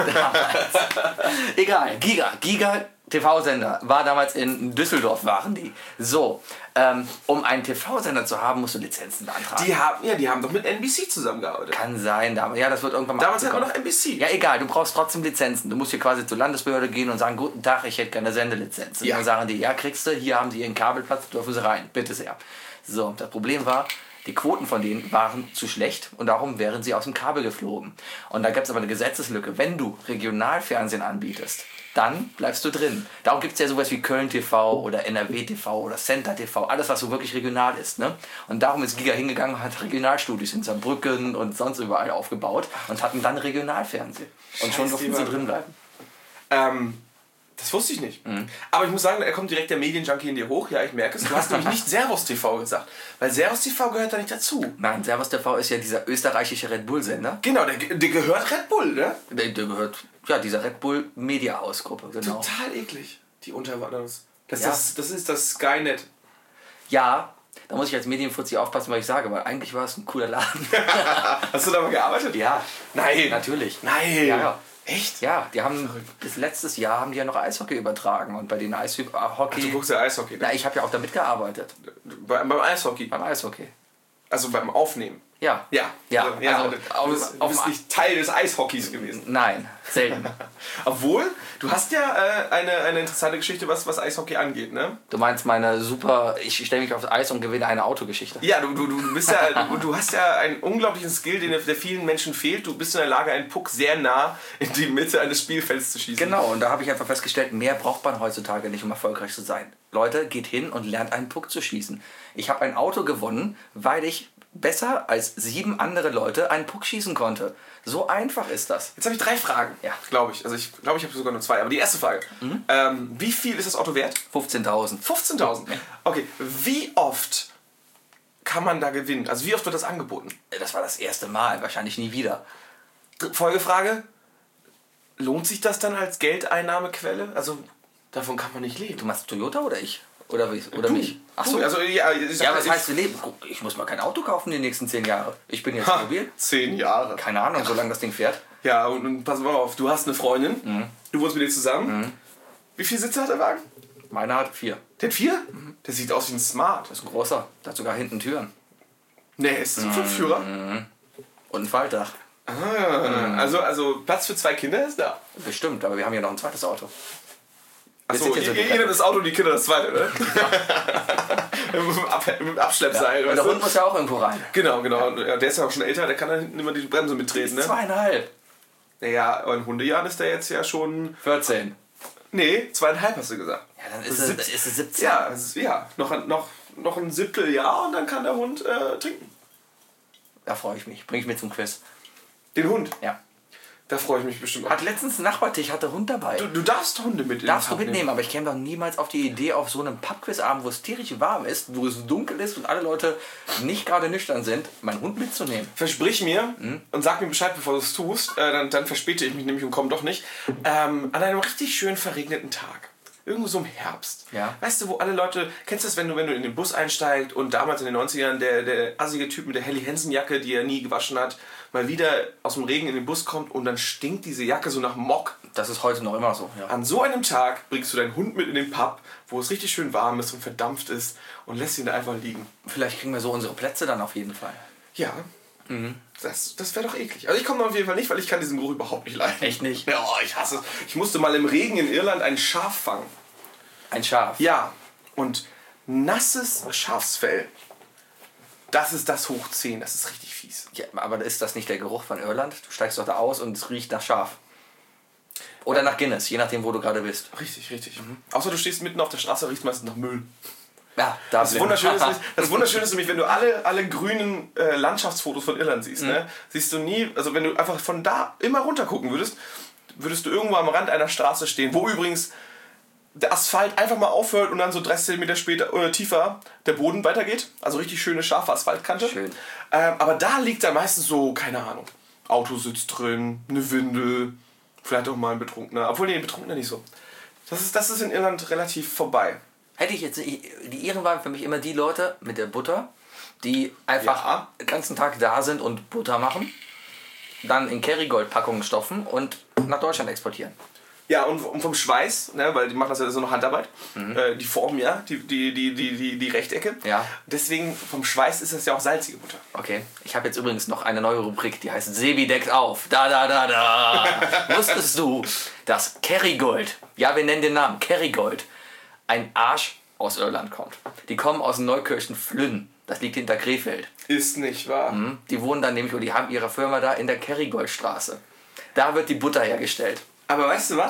Egal. Giga TV-Sender war damals in Düsseldorf, waren die. So, um einen TV-Sender zu haben, musst du Lizenzen beantragen. Die haben doch mit NBC zusammengearbeitet. Kann sein, ja, das wird irgendwann mal. Damals hatten wir noch NBC. Ja, egal, du brauchst trotzdem Lizenzen. Du musst hier quasi zur Landesbehörde gehen und sagen, guten Tag, ich hätte gerne Sendelizenz. Und dann sagen die, ja, kriegst du, hier haben sie ihren Kabelplatz, dürfen sie rein, bitte sehr. So, das Problem war, die Quoten von denen waren zu schlecht und darum wären sie aus dem Kabel geflogen. Und da gibt es aber eine Gesetzeslücke. Wenn du Regionalfernsehen anbietest, dann bleibst du drin. Darum gibt es ja sowas wie Köln TV oder NRW TV oder Center TV, alles was so wirklich regional ist. Ne? Und darum ist Giga hingegangen und hat Regionalstudios in Saarbrücken und sonst überall aufgebaut und hatten dann Regionalfernsehen. Und schon durften sie drin bleiben. Das wusste ich nicht. Aber ich muss sagen, da kommt direkt der Medienjunkie in dir hoch. Ja, ich merke es. Du hast nämlich nicht Servus TV gesagt. Weil Servus TV gehört da nicht dazu. Nein, Servus TV ist ja dieser österreichische Red Bull-Sender. Genau, der gehört Red Bull, ne? Der gehört, ja, dieser Red Bull Media House-Gruppe, genau. Total eklig, die Unterwanderung. Das ist das Skynet. Ja, da muss ich als Medienfuzzi aufpassen, was ich sage, weil eigentlich war es ein cooler Laden. Hast du da mal gearbeitet? Ja. Nein. Natürlich. Nein. Ja. Echt? Ja, die haben bis letztes Jahr haben die ja noch Eishockey übertragen und bei den Eishockey... Ach, du guckst ja Eishockey. Ne? Na, ich habe ja auch da mitgearbeitet. Beim Eishockey? Beim Eishockey. Also beim Aufnehmen? Ja. Ja. Ja, Also, du bist nicht Teil des Eishockeys gewesen. Nein, selten. Obwohl, du hast ja eine interessante Geschichte, was Eishockey angeht, ne? Du meinst ich stelle mich aufs Eis und gewinne eine Autogeschichte. Ja, du bist ja, du hast ja einen unglaublichen Skill, der vielen Menschen fehlt. Du bist in der Lage, einen Puck sehr nah in die Mitte eines Spielfelds zu schießen. Genau, und da habe ich einfach festgestellt, mehr braucht man heutzutage nicht, um erfolgreich zu sein. Leute, geht hin und lernt einen Puck zu schießen. Ich habe ein Auto gewonnen, weil ich besser als 7 andere Leute einen Puck schießen konnte. So einfach ist das. Jetzt habe ich 3 Fragen, Ja. glaube ich. Also ich glaube, ich habe sogar nur 2. Aber die erste Frage. Wie viel ist das Auto wert? 15.000. 15.000. Okay, wie oft kann man da gewinnen? Also wie oft wird das angeboten? Das war das erste Mal, wahrscheinlich nie wieder. Folgefrage. Lohnt sich das dann als Geldeinnahmequelle? Also davon kann man nicht leben. Du meinst Toyota oder ich? Oder mich? Ach so. Also, Was heißt wir leben? Ich muss mal kein Auto kaufen die nächsten 10 Jahre. Ich bin jetzt mobil. 10 Jahre. Keine Ahnung, solange das Ding fährt. Ja, und pass mal auf, du hast eine Freundin, du wohnst mit ihr zusammen. Wie viele Sitze hat der Wagen? Meiner hat 4. Der hat 4? Der sieht aus wie ein Smart. Das ist ein großer. Der hat sogar hinten Türen. Nee, ist ein 5-Führer. Und ein Faltdach. Also Platz für 2 Kinder ist da. Bestimmt, aber wir haben ja noch ein zweites Auto. Achso, ihr nehmt das Auto und die Kinder das zweite, oder? mit dem Abschleppseil. Ja, und der Hund muss ja auch irgendwo rein. Genau. Ja, der ist ja auch schon älter, der kann da hinten immer die Bremse mittreten, ne? 2,5. Naja, aber in Hundejahren ist der jetzt ja schon... 14. Nee, 2,5 hast du gesagt. Ja, dann ist es 17. Ja, noch ein Siebteljahr und dann kann der Hund trinken. Da freue ich mich. Bring ich mit zum Quiz. Den Hund? Ja. Da freue ich mich bestimmt auch. Hat letztens ein Nachbartisch, hatte Hund dabei. Du darfst Hunde mit Darfst du mitnehmen, aber ich käme doch niemals auf die Idee, auf so einem Pubquizabend, wo es tierisch warm ist, wo es dunkel ist und alle Leute nicht gerade nüchtern sind, meinen Hund mitzunehmen. Versprich mir und sag mir Bescheid, bevor du es tust, dann verspäte ich mich nämlich und komme doch nicht, an einem richtig schön verregneten Tag. Irgendwo so im Herbst. Ja. Weißt du, wo alle Leute... Kennst du das, wenn du in den Bus einsteigst und damals in den 90ern der assige Typ mit der Helly Hansen Jacke, die er nie gewaschen hat, mal wieder aus dem Regen in den Bus kommt und dann stinkt diese Jacke so nach Mock. Das ist heute noch immer so, ja. An so einem Tag bringst du deinen Hund mit in den Pub, wo es richtig schön warm ist und verdampft ist und lässt ihn da einfach liegen. Vielleicht kriegen wir so unsere Plätze dann auf jeden Fall. Ja. Das wäre doch eklig. Also ich komme auf jeden Fall nicht, weil ich kann diesen Geruch überhaupt nicht leiden. Echt nicht? Ja, ich hasse es. Ich musste mal im Regen in Irland ein Schaf fangen. Ein Schaf? Ja. Und nasses Schafsfell. Das ist das hoch 10. Das ist richtig fies. Ja, aber ist das nicht der Geruch von Irland? Du steigst doch da aus und es riecht nach Schaf. Oder nach Guinness, je nachdem, wo du gerade bist. Richtig. Außer du stehst mitten auf der Straße, riecht meistens nach Müll. Ja, das Wunderschöne ist nämlich, wenn du alle grünen Landschaftsfotos von Irland siehst, ne, siehst du nie, also wenn du einfach von da immer runter gucken würdest du irgendwo am Rand einer Straße stehen, wo übrigens der Asphalt einfach mal aufhört und dann so 30 cm später oder tiefer der Boden weitergeht. Also richtig schöne, scharfe Asphaltkante. Schön. Aber da liegt dann meistens so, keine Ahnung, Autositz drin, eine Windel, vielleicht auch mal ein Betrunkener. Obwohl, nee, ein Betrunkener nicht so. Das ist in Irland relativ vorbei. Hätte ich jetzt, die Iren waren für mich immer die Leute mit der Butter, die einfach den ganzen Tag da sind und Butter machen, dann in Kerrygold-Packungen stopfen und nach Deutschland exportieren. Ja, und vom Schweiß, ne, weil die machen das ja so noch Handarbeit, die formen ja die Rechtecke. Ja. Deswegen vom Schweiß ist das ja auch salzige Butter. Okay, ich habe jetzt übrigens noch eine neue Rubrik, die heißt Sebi deckt auf. Da. Wusstest du, dass Kerrygold, ja, wir nennen den Namen Kerrygold, ein Arsch aus Irland kommt? Die kommen aus Neukirchen Flynn. Das liegt hinter Krefeld. Ist nicht wahr. Die wohnen dann nämlich, und die haben ihre Firma da in der Kerrygoldstraße. Da wird die Butter hergestellt. Aber weißt du was?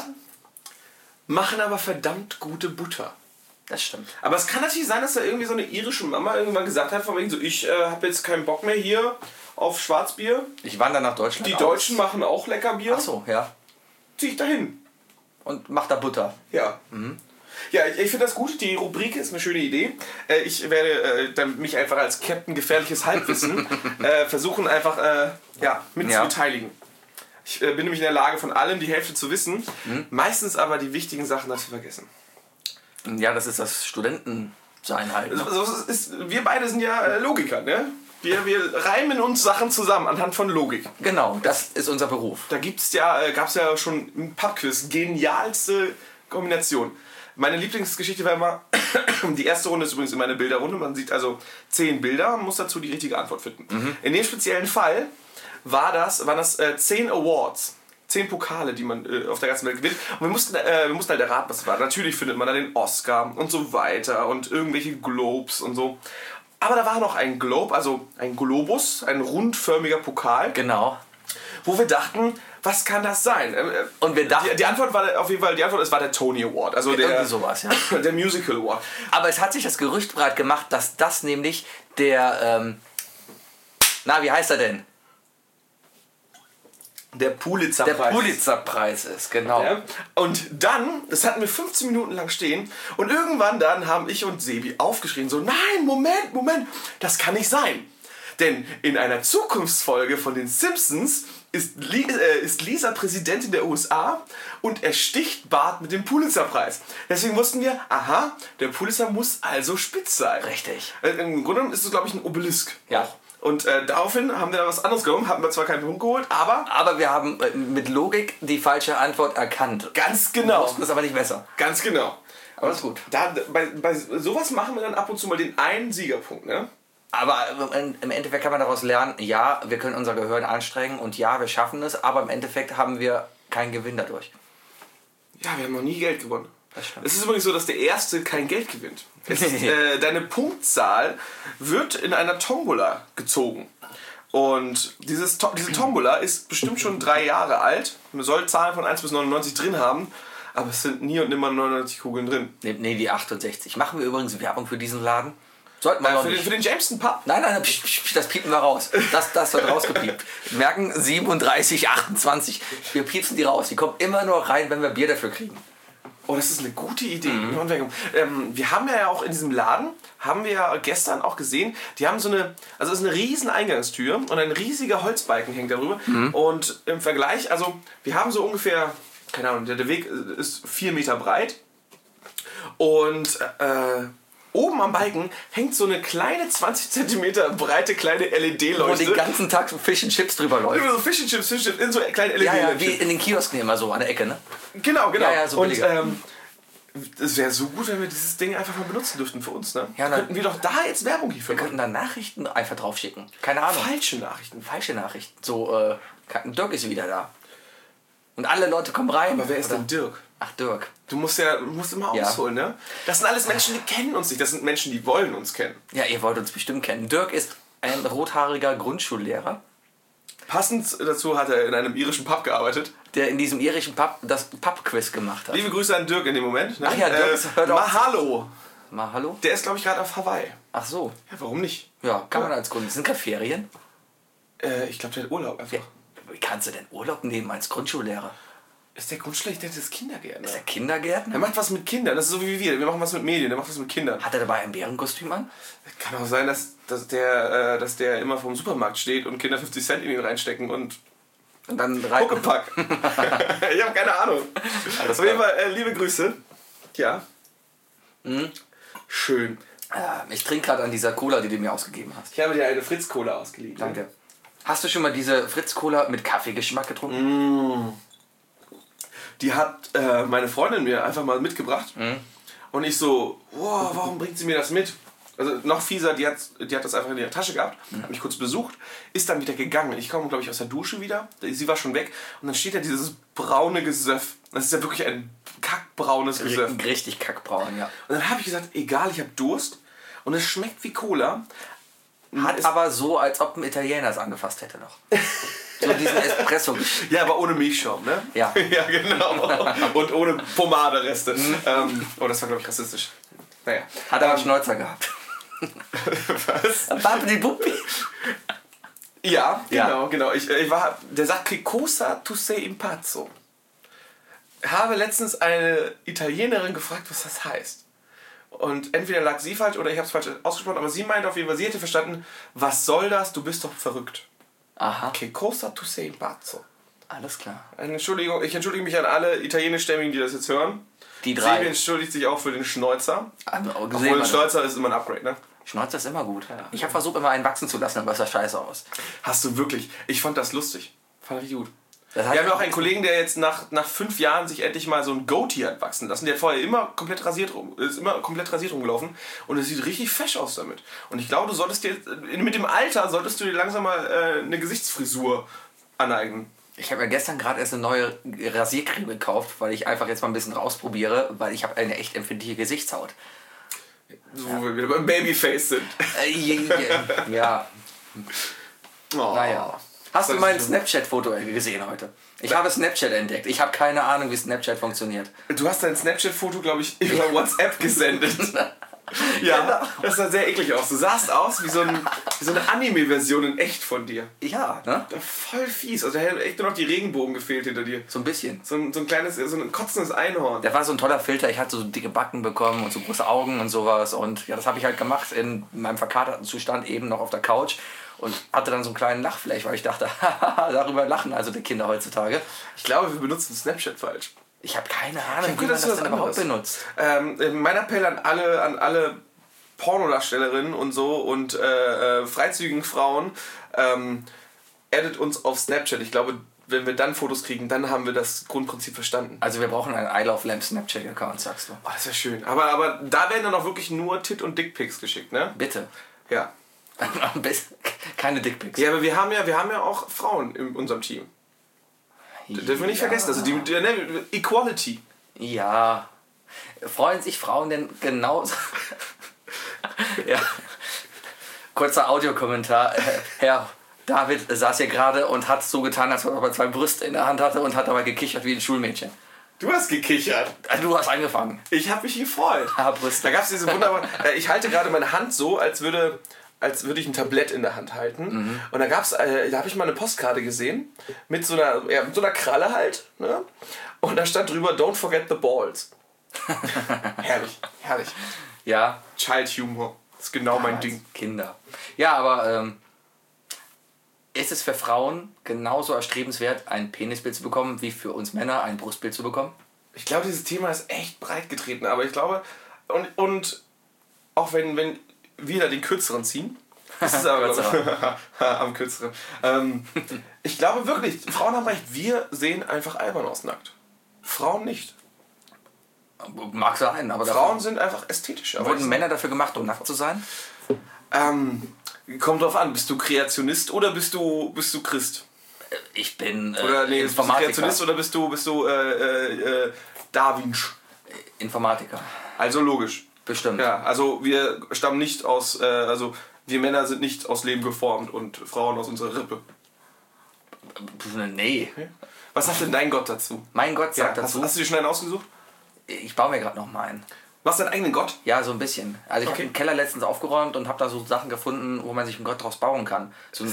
Machen aber verdammt gute Butter. Das stimmt. Aber es kann natürlich sein, dass da irgendwie so eine irische Mama irgendwann gesagt hat, von wegen so, ich habe jetzt keinen Bock mehr hier auf Schwarzbier. Ich wandere nach Deutschland. Die Deutschen machen auch lecker Bier. Ach so, ja. Zieh ich dahin. Und mach da Butter. Ja. Ja, ich finde das gut. Die Rubrik ist eine schöne Idee. Ich werde dann mich einfach als Captain Gefährliches Halbwissen versuchen, einfach mit zu beteiligen. Ich bin nämlich in der Lage, von allem die Hälfte zu wissen, meistens aber die wichtigen Sachen dazu vergessen. Ja, das ist das Studentensein halt. Ne? Wir beide sind ja Logiker, ne? Wir reimen uns Sachen zusammen anhand von Logik. Genau, das ist unser Beruf. Da gab's ja schon im Pubquiz genialste Kombination. Meine Lieblingsgeschichte war immer, Die erste Runde ist übrigens immer eine Bilderrunde. Man sieht also 10 Bilder und muss dazu die richtige Antwort finden. In dem speziellen Fall waren das 10 Awards. 10 Pokale, die man auf der ganzen Welt gewinnt. Und wir mussten halt erraten, was es war. Natürlich findet man da den Oscar und so weiter und irgendwelche Globes und so. Aber da war noch ein Globe, also ein Globus, ein rundförmiger Pokal. Genau. Wo wir dachten, was kann das sein? Und wir dachten... Die Antwort war auf jeden Fall, es war der Tony Award. Also irgendwie sowas, ja. Der Musical Award. Aber es hat sich das Gerücht breit gemacht, dass das nämlich der... wie heißt er denn? Der Pulitzerpreis. Der Pulitzerpreis ist, genau. Ja. Und dann, das hatten wir 15 Minuten lang stehen und irgendwann dann haben ich und Sebi aufgeschrien, so, nein, Moment, das kann nicht sein. Denn in einer Zukunftsfolge von den Simpsons ist Lisa Präsidentin der USA und ersticht Bart mit dem Pulitzerpreis. Deswegen wussten wir, aha, der Pulitzer muss also spitz sein. Richtig. Im Grunde genommen ist es, glaube ich, ein Obelisk. Ja. Und daraufhin haben wir da was anderes genommen, haben wir zwar keinen Punkt geholt, aber... Aber wir haben mit Logik die falsche Antwort erkannt. Ganz genau. Das ist aber nicht besser. Ganz genau. Aber ist gut. Bei sowas machen wir dann ab und zu mal den einen Siegerpunkt, ne? Aber im Endeffekt kann man daraus lernen, ja, wir können unser Gehirn anstrengen und ja, wir schaffen es, aber im Endeffekt haben wir keinen Gewinn dadurch. Ja, wir haben noch nie Geld gewonnen. Das stimmt. Es ist übrigens so, dass der Erste kein Geld gewinnt. Deine Punktzahl wird in einer Tombola gezogen. Und diese Tombola ist bestimmt schon 3 Jahre alt. Man soll Zahlen von 1 bis 99 drin haben, aber es sind nie und nimmer 99 Kugeln drin. Nee, die 68. Machen wir übrigens Werbung für diesen Laden? Sollten wir noch nicht. Für den Jameson Pub? Nein, das piepen wir raus. Das wird rausgepiept. Wir merken 37, 28. Wir piepsen die raus. Die kommen immer nur rein, wenn wir Bier dafür kriegen. Oh, das ist eine gute Idee. Wir haben ja auch in diesem Laden, haben wir ja gestern auch gesehen, die haben es ist eine riesen Eingangstür und ein riesiger Holzbalken hängt darüber. Und im Vergleich, also wir haben so ungefähr, keine Ahnung, der Weg ist 4 Meter breit und oben am Balken hängt so eine kleine 20 cm breite kleine LED-Leuchte. Wo den ganzen Tag so Fish and Chips drüber läuft. Über so Fish and Chips in so kleinen LED-Leuchten. Ja, wie in den Kiosken immer so an der Ecke, ne? Genau. Ja, so und es wäre so gut, wenn wir dieses Ding einfach mal benutzen dürften für uns, ne? Ja, könnten wir doch da jetzt Werbung hierfür Wir könnten da Nachrichten einfach drauf schicken. Keine Ahnung. Falsche Nachrichten. Falsche Nachrichten. So, Dirk ist wieder da. Und alle Leute kommen rein. Aber wer ist denn Dirk? Ach, Dirk. Du musst immer ausholen, ne? Das sind alles Menschen, die kennen uns nicht. Das sind Menschen, die wollen uns kennen. Ja, ihr wollt uns bestimmt kennen. Dirk ist ein rothaariger Grundschullehrer. Passend dazu hat er in einem irischen Pub gearbeitet. Der in diesem irischen Pub das Pub-Quiz gemacht hat. Liebe Grüße an Dirk in dem Moment. Ne? Ach ja, Dirk hört auf. Mahalo. Mahalo? Der ist, glaube ich, gerade auf Hawaii. Ach so. Ja, warum nicht? Ja, kann man als Grund. Sind gerade Ferien? Ich glaube, der hat Urlaub einfach. Ja. Wie kannst du denn Urlaub nehmen als Grundschullehrer? Ist der Grundschulleiter, der ist Kindergärtner. Ist der Kindergärtner? Er macht was mit Kindern. Das ist so wie wir. Wir machen was mit Medien. Der macht was mit Kindern. Hat er dabei ein Bärenkostüm an? Kann auch sein, dass der immer vorm Supermarkt steht und Kinder 50 Cent in ihn reinstecken und dann rein. Huckepack. Ich habe keine Ahnung. Auf jeden Fall, liebe Grüße. Ja. Schön. Ich trinke gerade an dieser Cola, die du mir ausgegeben hast. Ich habe dir eine Fritz-Cola ausgeliehen. Danke. Hast du schon mal diese Fritz-Cola mit Kaffeegeschmack getrunken? Die hat meine Freundin mir einfach mal mitgebracht. Und ich so, wow, warum bringt sie mir das mit? Also noch fieser, die hat das einfach in ihrer Tasche gehabt, hat mich kurz besucht, ist dann wieder gegangen. Ich komme, glaube ich, aus der Dusche wieder, sie war schon weg und dann steht da dieses braune Gesöff. Das ist ja wirklich ein kackbraunes Gesöff. Richtig kackbraun, ja. Und dann habe ich gesagt, egal, ich habe Durst und es schmeckt wie Cola. Hat aber so, als ob ein Italiener es angefasst hätte noch. So diesen Espresso. Ja, aber ohne Milchschaum, ne? Ja. Ja, genau. Und ohne Pomadereste. Oh, das war, glaube ich, rassistisch. Naja. Hat aber einen Schnäuzer gehabt. Was? Babidi Buppi. Ja, genau. Der sagt che cosa tu sei impazzo. Habe letztens eine Italienerin gefragt, was das heißt. Und entweder lag sie falsch oder ich habe es falsch ausgesprochen, aber sie meinte auf jeden Fall, sie hätte verstanden, was soll das, du bist doch verrückt. Aha. Che cosa tu sei impazzo. Alles klar. Entschuldigung, ich entschuldige mich an alle Italienischstämmigen, die das jetzt hören. Die 3. Sebi entschuldigt sich auch für den Schnäuzer. Obwohl ein Schnäuzer ist immer ein Upgrade, ne? Schnäuzer ist immer gut. Ja. Ich habe versucht, immer einen wachsen zu lassen, aber es sah scheiße aus. Hast du wirklich? Ich fand das lustig. Fand richtig gut. Das Wir haben ja auch einen Kollegen, der jetzt nach 5 Jahren sich endlich mal so ein Goatee hat wachsen lassen. Der vorher immer komplett rasiert rumgelaufen und es sieht richtig fesch aus damit. Und ich glaube, mit dem Alter solltest du dir langsam mal eine Gesichtsfrisur aneignen. Ich habe ja gestern gerade erst eine neue Rasiercreme gekauft, weil ich einfach jetzt mal ein bisschen rausprobiere, weil ich habe eine echt empfindliche Gesichtshaut. So, wo wir wieder beim Babyface sind. Ja. Oh. Naja. Hast du mein Snapchat-Foto gesehen heute? Ich habe Snapchat entdeckt. Ich habe keine Ahnung, wie Snapchat funktioniert. Du hast dein Snapchat-Foto, glaube ich, über WhatsApp gesendet. Ja, genau. Das sah sehr eklig aus. Du sahst aus wie so eine Anime-Version in echt von dir. Ja, ne? Voll fies. Also da hätten echt nur noch die Regenbogen gefehlt hinter dir. So ein bisschen. So ein kleines, so ein kotzendes Einhorn. Der war so ein toller Filter. Ich hatte so dicke Backen bekommen und so große Augen und sowas. Und ja, das habe ich halt gemacht in meinem verkaterten Zustand eben noch auf der Couch. Und hatte dann so einen kleinen Lachflash, weil ich dachte, darüber lachen also die Kinder heutzutage. Ich glaube, wir benutzen Snapchat falsch. Ich habe keine Ahnung, wie man das denn überhaupt benutzt. Mein Appell an alle Pornodarstellerinnen und so und freizügigen Frauen, addet uns auf Snapchat. Ich glaube, wenn wir dann Fotos kriegen, dann haben wir das Grundprinzip verstanden. Also wir brauchen einen I Love Lamp Snapchat-Account, sagst du. Oh, das wäre schön. Aber da werden dann auch wirklich nur Tit- und Dickpics geschickt, ne? Bitte. Ja. Keine Dickpics. Ja, aber wir haben ja auch Frauen in unserem Team. Das dürfen wir nicht vergessen. Also Equality. Ja. Freuen sich Frauen denn genauso? Ja. Kurzer Audiokommentar. Herr David saß hier gerade und hat so getan, als ob er 2 Brüste in der Hand hatte und hat dabei gekichert wie ein Schulmädchen. Du hast gekichert. Du hast angefangen. Ich habe mich gefreut. Brüste. Da gab es diese wunderbare... ich halte gerade meine Hand so, als würde ich ein Tablett in der Hand halten. Mhm. Und da habe ich mal eine Postkarte gesehen mit so einer Kralle halt. Ne? Und da stand drüber, don't forget the balls. Herrlich. Ja. Child Humor. Das ist genau mein Ding. Kinder. Ja, aber ist es für Frauen genauso erstrebenswert, ein Penisbild zu bekommen, wie für uns Männer ein Brustbild zu bekommen? Ich glaube, dieses Thema ist echt breit getreten. Aber ich glaube, und auch wenn wir da den kürzeren ziehen. Das ist aber am kürzeren. Ich glaube wirklich, Frauen haben recht, wir sehen einfach albern aus nackt. Frauen nicht. Mag sein, aber Frauen sind einfach ästhetisch. Wurden Männer dafür gemacht, um nackt zu sein? Kommt drauf an, bist du Kreationist oder bist du Christ? Ich bin oder nee, bist du Kreationist oder bist du Darwinsch? Informatiker. Also logisch. Bestimmt. Ja, also wir stammen nicht aus, wir Männer sind nicht aus Leben geformt und Frauen aus unserer Rippe. Nee. Was sagt denn dein Gott dazu? Mein Gott sagt dazu. Hast du dir schon einen ausgesucht? Ich baue mir gerade noch mal einen. Du hast deinen eigenen Gott? Ja, so ein bisschen. Also ich habe den Keller letztens aufgeräumt und habe da so Sachen gefunden, wo man sich einen Gott draus bauen kann. So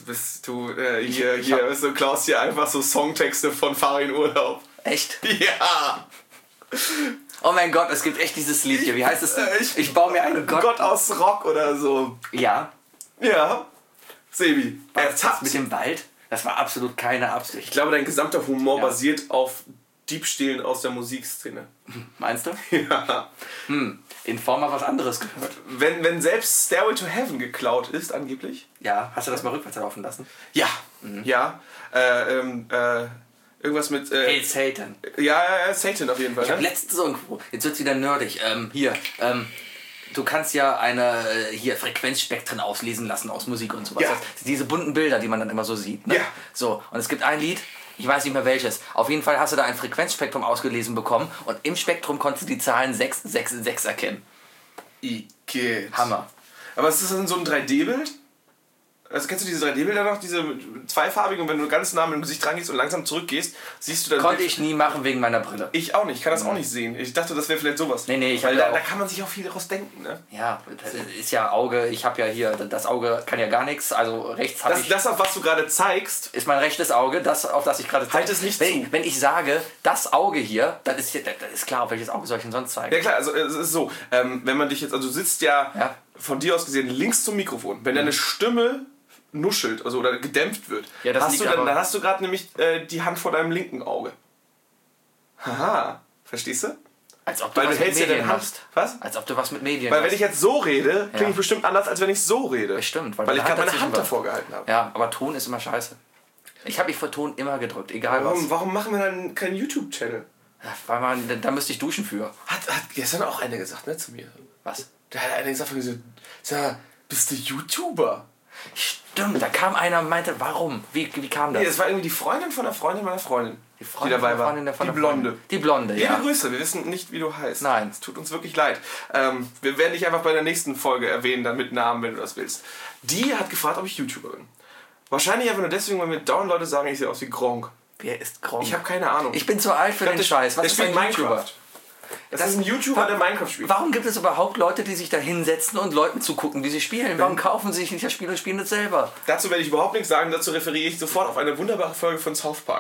du klaust hier einfach so Songtexte von Fahr in Urlaub. Echt? Ja! Oh mein Gott, es gibt echt dieses Lied hier. Wie heißt es denn? Ich baue mir einen Gott. Gott aus Rock oder so. Ja. Ja. Sebi. Das mit dem Wald? Das war absolut keine Absicht. Ich glaube, dein gesamter Humor basiert auf Diebstählen aus der Musikszene. Meinst du? Ja. In Form mal was anderes gehört. Wenn selbst Stairway to Heaven geklaut ist, angeblich. Ja, hast du das mal rückwärts laufen lassen? Ja. Ja. Irgendwas mit... Hey, Satan. Ja, Satan auf jeden Fall. Ich habe letztens irgendwo... Jetzt wird's wieder nerdig. Du kannst ja Frequenzspektren auslesen lassen aus Musik und sowas. Ja. Diese bunten Bilder, die man dann immer so sieht. Ne? Ja. So, und es gibt ein Lied, ich weiß nicht mehr welches. Auf jeden Fall hast du da ein Frequenzspektrum ausgelesen bekommen und im Spektrum konntest du die Zahlen 666 erkennen. Hammer. Aber ist das dann so ein 3D-Bild? Also kennst du diese 3D-Bilder noch, diese zweifarbigen, und wenn du ganz nah mit dem Gesicht rangehst und langsam zurückgehst, siehst du dann... Konnte ich nie machen wegen meiner Brille. Ich auch nicht, ich kann das auch nicht sehen. Ich dachte, das wäre vielleicht sowas. Nee, weil da kann man sich auch viel daraus denken, ne? Ja, das ist ja Auge, ich habe ja hier, das Auge kann ja gar nichts, also rechts habe ich... Das, auf was du gerade zeigst... Ist mein rechtes Auge, das, auf das ich gerade zeige. Halt es nicht zu. Wenn ich sage, das Auge hier, dann ist klar, auf welches Auge soll ich denn sonst zeigen? Ja klar, also es ist so, wenn man dich jetzt, also du sitzt ja von dir aus gesehen links zum Mikrofon. Wenn deine Stimme nuschelt oder gedämpft wird, ja, dann hast du gerade nämlich die Hand vor deinem linken Auge. Haha, verstehst du? Als ob du was mit Medien machst. Was? Als ob du was mit Medien Weil wenn ich jetzt so rede, klinge ich bestimmt anders, als wenn ich so rede. Bestimmt. Weil ich gerade meine Hand davor gehalten habe. Ja, aber Ton ist immer scheiße. Ich habe mich vor Ton immer gedrückt, egal was. Warum machen wir dann keinen YouTube-Channel? Ja, weil da müsste ich duschen für. Hat gestern auch einer gesagt, ne, zu mir. Was? Da hat einer gesagt, sag mal, bist du YouTuber? Stimmt, da kam einer und meinte, warum? Wie kam das? Nee, das war irgendwie die Freundin von der Freundin meiner Freundin. Die Freundin dabei war. Die Blonde. Die Blonde, ja. Liebe Grüße, wir wissen nicht, wie du heißt. Nein. Es tut uns wirklich leid. Wir werden dich einfach bei der nächsten Folge erwähnen, dann mit Namen, wenn du das willst. Die hat gefragt, ob ich YouTuber bin. Wahrscheinlich einfach nur deswegen, weil mir dauernd Leute sagen, ich sehe aus wie Gronk. Wer ist Gronk? Ich habe keine Ahnung. Ich bin zu alt für den Scheiß. Was ist ein YouTuber? Das ist ein YouTuber, der Minecraft spielt. Warum gibt es überhaupt Leute, die sich da hinsetzen und Leuten zugucken, wie sie spielen? Warum kaufen sie sich nicht das Spiel und spielen es selber? Dazu werde ich überhaupt nichts sagen. Dazu referiere ich sofort auf eine wunderbare Folge von South Park.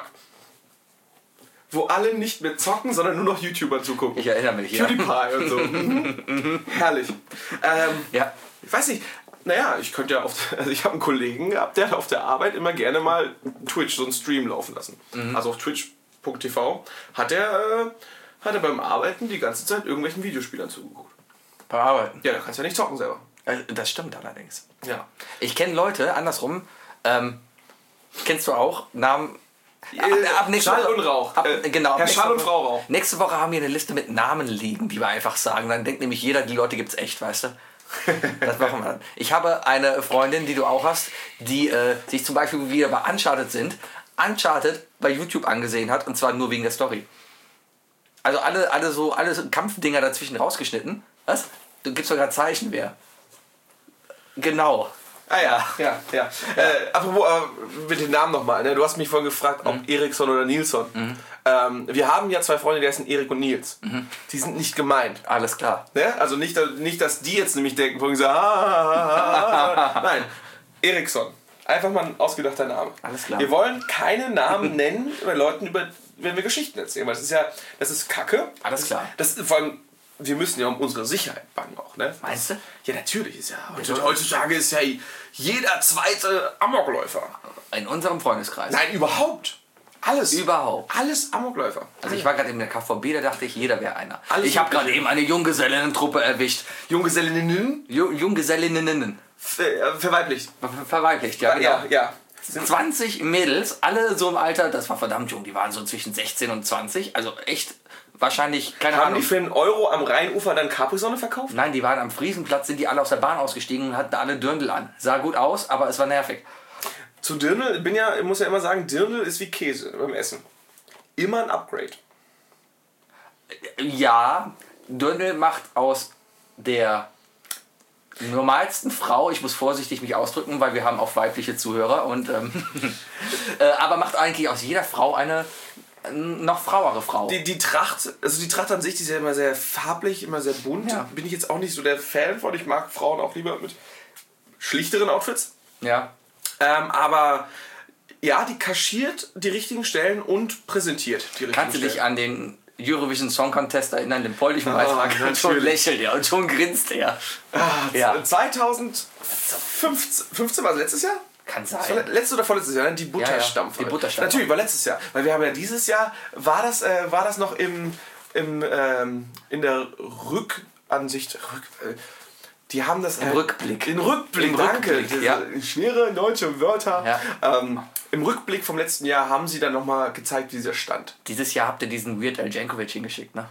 Wo alle nicht mehr zocken, sondern nur noch YouTuber zugucken. Ich erinnere mich, ja. PewDiePie und so. Herrlich. Ja. Ich weiß nicht, naja, ich könnte ja also ich habe einen Kollegen gehabt, der hat auf der Arbeit immer gerne mal Twitch, so einen Stream laufen lassen. Also auf twitch.tv hat er beim Arbeiten die ganze Zeit irgendwelchen Videospielern zugeguckt. Beim Arbeiten? Ja, da kannst du ja nicht zocken selber. Das stimmt allerdings. Ja. Ich kenne Leute, andersrum, kennst du auch, Namen... Ab Schall und Rauch. Genau. Herr Schall und Frau Rauch. Nächste Woche haben wir eine Liste mit Namen liegen, die wir einfach sagen. Dann denkt nämlich jeder, die Leute gibt's echt, weißt du? Das machen wir dann. Ich habe eine Freundin, die du auch hast, die sich zum Beispiel wieder bei Uncharted bei YouTube angesehen hat, und zwar nur wegen der Story. Also alle so Kampfdinger dazwischen rausgeschnitten. Was? Du gibst doch gerade Zeichen, wer? Genau. Ah ja. Apropos mit den Namen nochmal. Ne? Du hast mich vorhin gefragt, ob Eriksson oder Nilsson. Wir haben ja zwei Freunde, die heißen Erik und Nils. Die sind nicht gemeint. Alles klar. Ne? Also nicht, dass die jetzt nämlich denken, vorhin so, nein, Eriksson. Einfach mal ein ausgedachter Name. Alles klar. Wir wollen keine Namen nennen bei Leuten, wenn wir Geschichten erzählen. Weil das ist Kacke. Alles klar. Vor allem, wir müssen ja um unsere Sicherheit bangen auch, ne? Meinst du? Ja, natürlich ist ja. Heutzutage ist ja jeder zweite Amokläufer. In unserem Freundeskreis? Nein, überhaupt. Alles. Überhaupt. Alles Amokläufer. Also ich war gerade in der KVB, da dachte ich, jeder wäre einer. Alles ich habe gerade eben eine Junggesellinnen-Truppe erwischt. Junggesellinnen? Junggesellinnen. Verweiblicht. Verweiblicht, ja, genau. Ja. 20 Mädels, alle so im Alter, das war verdammt jung, die waren so zwischen 16 und 20, also echt wahrscheinlich, keine Ahnung. Haben die für einen Euro am Rheinufer dann Capri-Sonne verkauft? Nein, die waren am Friesenplatz, sind die alle aus der Bahn ausgestiegen und hatten alle Dirndl an. Sah gut aus, aber es war nervig. Zu Dirndl, ich muss ja immer sagen, Dirndl ist wie Käse beim Essen. Immer ein Upgrade. Ja, Dirndl macht aus der normalsten Frau, ich muss vorsichtig mich ausdrücken, weil wir haben auch weibliche Zuhörer, und aber macht eigentlich aus jeder Frau eine noch frauere Frau. Die Tracht an sich, die ist ja immer sehr farblich, immer sehr bunt. Ja. Bin ich jetzt auch nicht so der Fan von. Ich mag Frauen auch lieber mit schlichteren Outfits. Ja. Aber ja, die kaschiert die richtigen Stellen und präsentiert die richtigen Kannst du dich an den Eurovision Song Contest erinnern, den polnischen Beitrag? Und schon lächelt er und schon grinst er. Ja. 2015 war es letztes Jahr? Kann sein. Letztes oder vorletztes Jahr, ne? Die Butterstampfer. Die Butterstampfer. Natürlich, war letztes Jahr. Weil wir haben ja dieses Jahr, war das noch in der Rückansicht, die haben das... Im Rückblick. Im Rückblick, danke. Rückblick, ja. Schwere deutsche Wörter. Ja. Im Rückblick vom letzten Jahr haben sie dann nochmal gezeigt, wie dieser stand. Dieses Jahr habt ihr diesen Weird Al Jankovic hingeschickt, ne?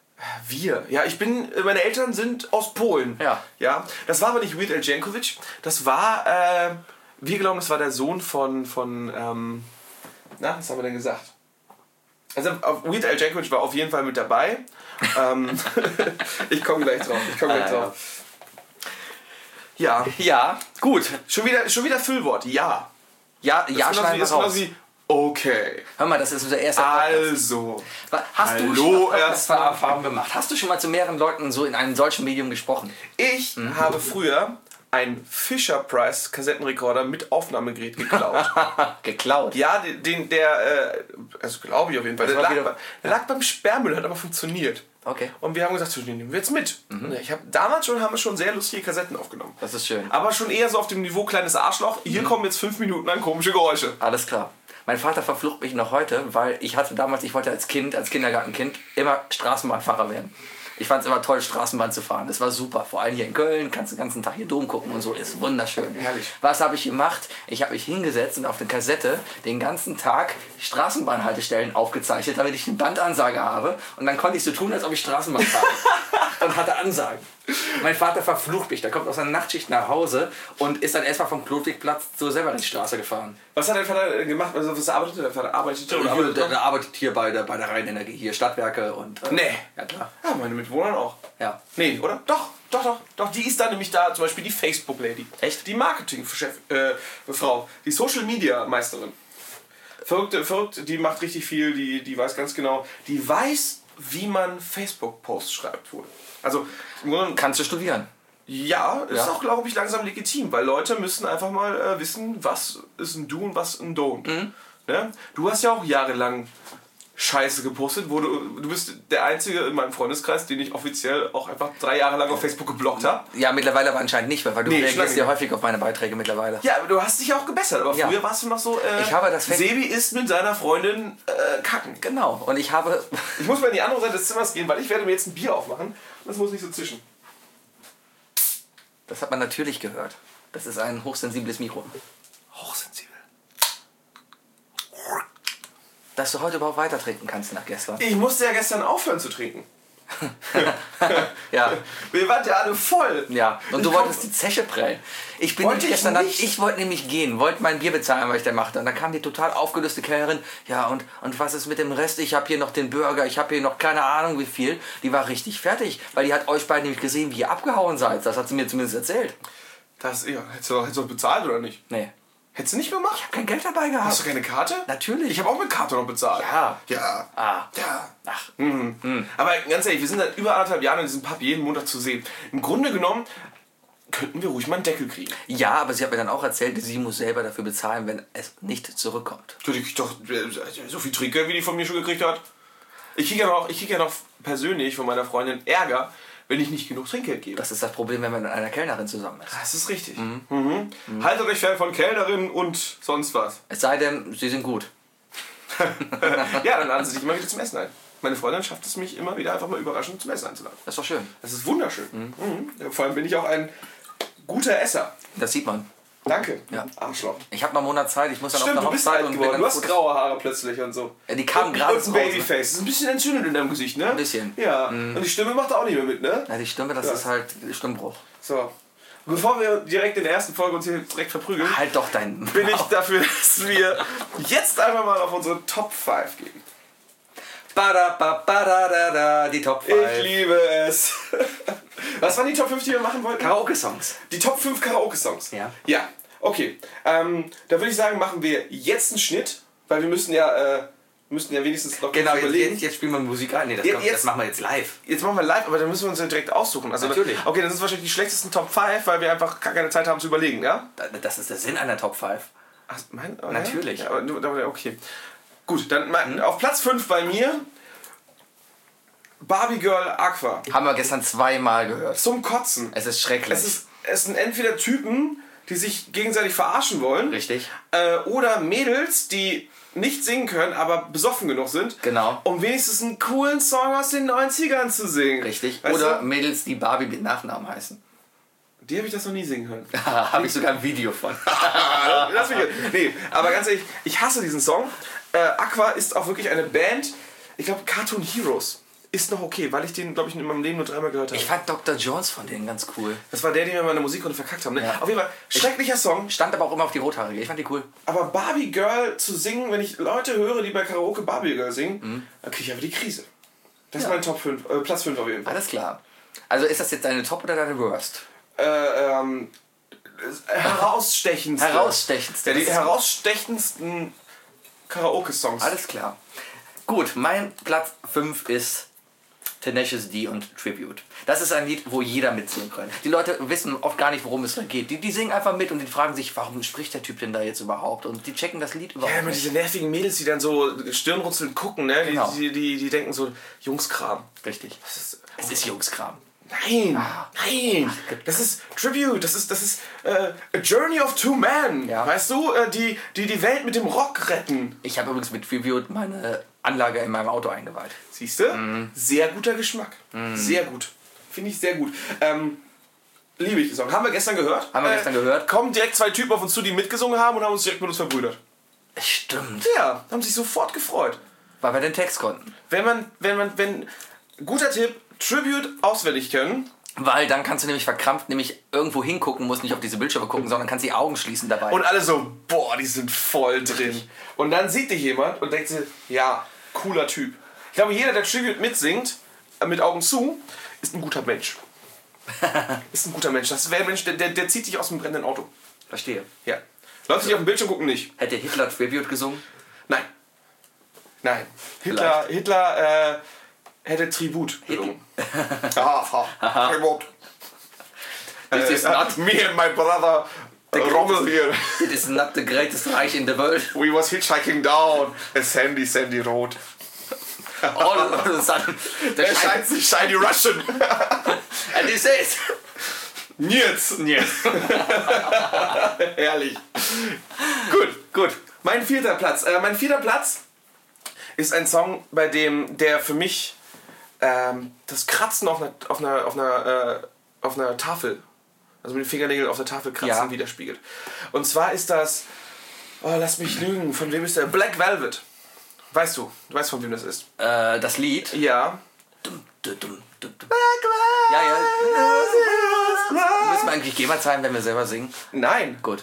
Meine Eltern sind aus Polen. Ja. Das war aber nicht Weird Al Jankovic. Das war, wir glauben, das war der Sohn von was haben wir denn gesagt? Also Weird Al Jankovic war auf jeden Fall mit dabei. Ich komme gleich drauf. Ja. Ja, gut. Schon wieder Füllwort. Ja. Ja, schneiden wir raus. Okay. Hör mal, das ist unser erster Podcast. Also. Hast du schon Erfahrung gemacht? Hast du schon mal zu mehreren Leuten so in einem solchen Medium gesprochen? Ich habe früher einen Fisher-Price Kassettenrekorder mit Aufnahmegerät geklaut. Geklaut? Ja, also glaube ich auf jeden Fall. Der lag beim Sperrmüll, hat aber funktioniert. Okay. Und wir haben gesagt, den nehmen wir jetzt mit. Damals haben wir schon sehr lustige Kassetten aufgenommen. Das ist schön. Aber schon eher so auf dem Niveau kleines Arschloch. Hier kommen jetzt 5 Minuten an komische Geräusche. Alles klar. Mein Vater verflucht mich noch heute, weil ich wollte als Kindergartenkind immer Straßenbahnfahrer werden. Ich fand es immer toll, Straßenbahn zu fahren. Das war super. Vor allem hier in Köln kannst du den ganzen Tag hier Dom gucken und so. Ist wunderschön. Herrlich. Was habe ich gemacht? Ich habe mich hingesetzt und auf eine Kassette den ganzen Tag Straßenbahnhaltestellen aufgezeichnet, damit ich eine Bandansage habe. Und dann konnte ich so tun, als ob ich Straßenbahn fahre. Und hatte Ansagen. Mein Vater verflucht mich. Der kommt aus einer Nachtschicht nach Hause und ist dann erstmal vom Klotwigplatz zur Severinsstraße gefahren. Was hat dein Vater gemacht? Also, was arbeitet der Vater? Der arbeitet hier bei der Rheinenergie, hier Stadtwerke und... Nee. Ja, klar. Ja, meine Mitbewohner auch. Ja. Nee, oder? Doch. Die ist da nämlich da, zum Beispiel die Facebook-Lady. Echt? Die Marketing-Frau. Die Social-Media-Meisterin. Verrückt, die macht richtig viel, die weiß ganz genau. Die weiß, wie man Facebook-Posts schreibt wohl. Also, im Grunde Kannst du studieren? ja, ist auch, glaube ich, langsam legitim, weil Leute müssen einfach mal wissen, was ist ein Do und was ein Don't. Ne? Du hast ja auch jahrelang Scheiße gepostet, du bist der Einzige in meinem Freundeskreis, den ich offiziell auch einfach 3 Jahre lang auf Facebook geblockt habe. Ja, mittlerweile aber anscheinend nicht, weil du reagierst ja häufig auf meine Beiträge mittlerweile. Ja, aber du hast dich auch gebessert, aber früher warst du noch so, ich habe das Sebi ist mit seiner Freundin kacken. Genau, und ich habe... Ich muss mal in die andere Seite des Zimmers gehen, weil ich werde mir jetzt ein Bier aufmachen und das muss nicht so zischen. Das hat man natürlich gehört. Das ist ein hochsensibles Mikro. Hochsensibel. Dass du heute überhaupt weiter trinken kannst nach gestern. Ich musste ja gestern aufhören zu trinken. Ja. Wir waren ja alle voll. Ja, und du wolltest die Zeche prellen. Ich wollte nämlich gehen, wollte mein Bier bezahlen, was ich da machte. Und dann kam die total aufgelöste Kellnerin. Ja, und was ist mit dem Rest? Ich habe hier noch den Burger, ich habe hier noch keine Ahnung wie viel. Die war richtig fertig, weil die hat euch beiden nämlich gesehen, wie ihr abgehauen seid. Das hat sie mir zumindest erzählt. Hättest du bezahlt oder nicht? Nee. Hättest du nicht gemacht? Ich habe kein Geld dabei gehabt. Hast du keine Karte? Natürlich. Ich habe auch mit Karte noch bezahlt. Ja. Ja. Ah. Ja. Ach. Aber ganz ehrlich, wir sind seit über 1,5 Jahren in diesem Pub jeden Montag zu sehen. Im Grunde genommen könnten wir ruhig mal einen Deckel kriegen. Ja, aber sie hat mir dann auch erzählt, sie muss selber dafür bezahlen, wenn es nicht zurückkommt. Du kriegst doch so viel Trinkgeld, wie die von mir schon gekriegt hat. Ich krieg ja noch persönlich von meiner Freundin Ärger, wenn ich nicht genug Trinkgeld gebe. Das ist das Problem, wenn man mit einer Kellnerin zusammen ist. Das ist richtig. Haltet euch fern von Kellnerinnen und sonst was. Es sei denn, sie sind gut. Ja, dann laden sie sich immer wieder zum Essen ein. Meine Freundin schafft es mich immer wieder einfach mal überraschend zum Essen einzuladen. Das ist doch schön. Das ist wunderschön. Ja, vor allem bin ich auch ein guter Esser. Das sieht man. Danke, Ja. Arschloch. Ich habe noch einen Monat Zeit, ich muss dann Stimmt, auf du eine bist Hochzeit alt geworden. Du hast Fotos- graue Haare plötzlich und so. Ja, die kamen gerade und raus. ein Babyface. Das ist ein bisschen entzündet in deinem Gesicht, ne? Ein bisschen. Ja. Und die Stimme macht auch nicht mehr mit, ne? Ja, die Stimme, das Ja. ist halt Stimmbruch. So. Bevor wir direkt in der ersten Folge uns hier direkt verprügeln, Halt doch deinen... bin ich dafür, dass wir jetzt einfach mal auf unsere Top 5 gehen. Die Top 5. Ich liebe es. Was waren die Top 5, die wir machen wollten? Karaoke-Songs. Die Top 5 Karaoke-Songs. Ja. Ja, okay. Da würde ich sagen, machen wir jetzt einen Schnitt, weil wir müssen ja wenigstens noch Genau, kurz überlegen. jetzt spielen wir Musik ein. Nee, Jetzt- das machen wir jetzt live. Jetzt machen wir live, aber dann müssen wir uns ja direkt aussuchen. Also, Natürlich. Okay, dann sind es wahrscheinlich die schlechtesten Top 5, weil wir einfach gar keine Zeit haben zu überlegen, ja? Das ist der Sinn einer Top 5. Ach, Natürlich. Ja, aber okay. Gut, dann auf Platz 5 bei mir Barbie Girl Aqua. Haben wir gestern 2-mal gehört. Zum Kotzen. Es ist schrecklich. Es sind entweder Typen, die sich gegenseitig verarschen wollen. Richtig. Oder Mädels, die nicht singen können, aber besoffen genug sind. Genau. Um wenigstens einen coolen Song aus den 90ern zu singen. Richtig. Weißt Oder du? Mädels, die Barbie mit Nachnamen heißen. Die habe ich das noch nie singen hören. Habe ich sogar ein Video von. Lass mich jetzt. Nee, aber ganz ehrlich, ich hasse diesen Song. Aqua ist auch wirklich eine Band. Ich glaube, Cartoon Heroes ist noch okay, weil ich den, glaube ich, in meinem Leben nur 3-mal gehört habe. Ich fand Dr. Jones von denen ganz cool. Das war der, den wir mal in der Musikrunde verkackt haben. Ne? Ja. Auf jeden Fall, schrecklicher Song. Stand aber auch immer auf die Rothaarige. Ich fand die cool. Aber Barbie Girl zu singen, wenn ich Leute höre, die bei Karaoke Barbie Girl singen, dann kriege ich einfach die Krise. Das ist mein Top 5, Platz 5 auf jeden Fall. Alles klar. Also ist das jetzt deine Top oder deine Worst? Herausstechendste. Herausstechendste. Ja, die Das ist- herausstechendsten Karaoke-Songs. Alles klar. Gut, mein Platz 5 ist Tenacious D und Tribute. Das ist ein Lied, wo jeder mitsingen kann. Die Leute wissen oft gar nicht, worum es da geht. Die singen einfach mit und die fragen sich, warum spricht der Typ denn da jetzt überhaupt? Und die checken das Lied Ja, überhaupt immer nicht. diese nervigen Mädels, die dann so stirnrunzelnd gucken, ne? Genau. Die denken so, Jungskram. Richtig. Das ist, Es ist Jungskram. Nein. Das ist Tribute. Das ist A Journey of Two Men. Ja. Weißt du, die Welt mit dem Rock retten. Ich habe übrigens mit Tribute meine Anlage in meinem Auto eingeweiht. Siehst du? Sehr guter Geschmack. Sehr gut. Finde ich sehr gut. Liebe ich den Song. Haben wir gestern gehört? Kommen direkt 2 Typen auf uns zu, die mitgesungen haben und haben uns direkt mit uns verbrüdert. Stimmt. Ja, haben sich sofort gefreut. Weil wir den Text konnten. Guter Tipp, Tribute auswendig können. Weil dann kannst du nämlich verkrampft irgendwo hingucken, musst nicht auf diese Bildschirme gucken, sondern kannst die Augen schließen dabei. Und alle so, boah, die sind voll drin. Und dann sieht dich jemand und denkt sich, ja, cooler Typ. Ich glaube, jeder, der Tribute mitsingt, mit Augen zu, ist ein guter Mensch. Ist ein guter Mensch. Das wäre ein Mensch, der zieht dich aus dem brennenden Auto. Verstehe. Ja. Leute, die auf dem Bildschirm gucken, nicht. Hätte Hitler Tribute gesungen? Nein. Hitler hätte Tribut gesungen. Tribut. This is not Me and my brother Rommel here. It is not the greatest Reich in the world. We was hitchhiking down a sandy road. All of a sudden, Der scheint sich shiny Russian. And he says, Jetzt. Herrlich. Gut. Mein vierter Platz ist ein Song, bei dem der für mich das Kratzen auf einer Tafel, also mit den Fingernägeln auf der Tafel kratzen, widerspiegelt. Und zwar ist das, lass mich lügen, von wem ist der? Black Velvet. Weißt du weißt, von wem das ist? das Lied. Ja. Ja. Müssen wir eigentlich GEMA zahlen, wenn wir selber singen? Nein. Gut.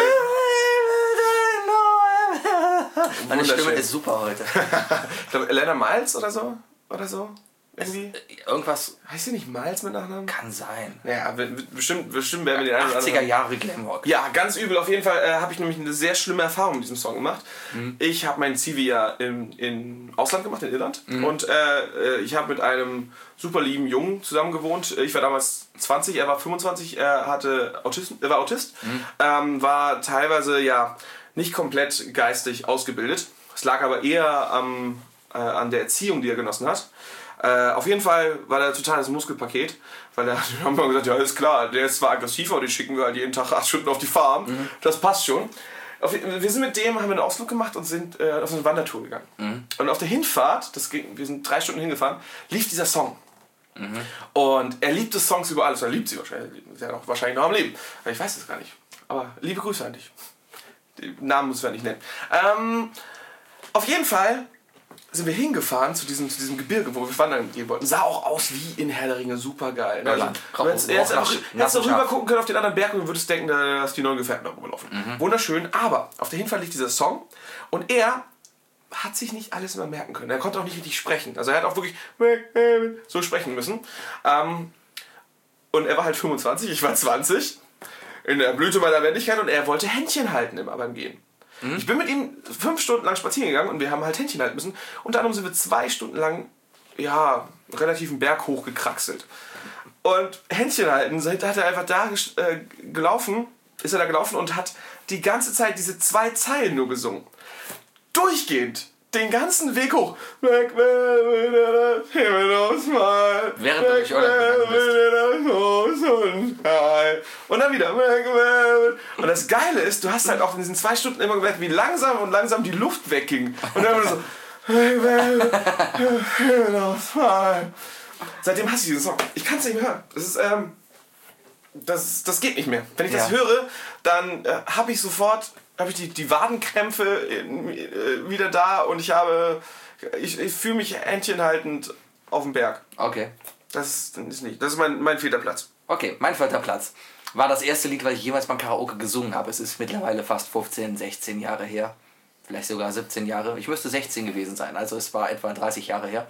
Meine Stimme ist super heute. Ich glaube, Elena Miles oder so. Irgendwie. Irgendwas. Heißt sie nicht Miles mit Nachnamen? Kann sein. Ja, bestimmt werden wir den einen oder 80er Jahre Glamrock. Ja, ganz übel. Auf jeden Fall habe ich nämlich eine sehr schlimme Erfahrung mit diesem Song gemacht. Ich habe meinen Zivi ja im Ausland gemacht, in Irland. Und ich habe mit einem super lieben Jungen zusammen gewohnt. Ich war damals 20, er war 25, er war Autist. War teilweise nicht komplett geistig ausgebildet. Es lag aber eher an der Erziehung, die er genossen hat. Auf jeden Fall war der totales Muskelpaket, weil wir haben mal gesagt, ja ist klar, der ist zwar aggressiver, den schicken wir halt jeden Tag 8 Stunden auf die Farm, das passt schon. Wir sind mit dem, haben wir einen Ausflug gemacht und sind auf eine Wandertour gegangen. Und auf der Hinfahrt, wir sind 3 Stunden hingefahren, lief dieser Song. Und er liebt des Songs über alles, er liebt sie wahrscheinlich, ist ja wahrscheinlich noch am Leben. Ich weiß es gar nicht, aber liebe Grüße an dich. Den Namen müssen wir nicht nennen. Auf jeden Fall sind wir hingefahren zu diesem Gebirge, wo wir wandern gehen wollten. Sah auch aus wie in Herr der Ringe, super geil. Ne? Also, du hättest rüber gucken können auf den anderen Berg und du würdest denken, dass die 9 Gefährten da rumlaufen. Wunderschön, aber auf der Hinfahrt lief dieser Song und er hat sich nicht alles immer merken können. Er konnte auch nicht richtig sprechen. Also er hat auch wirklich so sprechen müssen. Und er war halt 25, ich war 20, in der Blüte meiner Männlichkeit und er wollte Händchen halten immer beim Gehen. Ich bin mit ihm 5 Stunden lang spazieren gegangen und wir haben halt Händchen halten müssen. Unter anderem sind wir 2 Stunden lang, relativ einen Berg hochgekraxelt. Und Händchen halten, hat er einfach ist er da gelaufen und hat die ganze Zeit diese 2 Zeilen nur gesungen. Durchgehend. Den ganzen Weg hoch. Während du durch Irland gegangen bist. Und dann wieder. Und das Geile ist, du hast halt auch in diesen 2 Stunden immer gemerkt, wie langsam die Luft wegging. Und dann so. Seitdem hasse ich diesen Song. Ich kann es nicht mehr hören. Das geht nicht mehr. Wenn ich das höre, dann habe ich die Wadenkrämpfe wieder da und ich fühle mich händchenhaltend auf dem Berg. Okay. Das ist mein 4. Platz. Okay, mein 4. Platz war das erste Lied, was ich jemals beim Karaoke gesungen habe. Es ist mittlerweile fast 15, 16 Jahre her. Vielleicht sogar 17 Jahre. Ich müsste 16 gewesen sein, also es war etwa 30 Jahre her.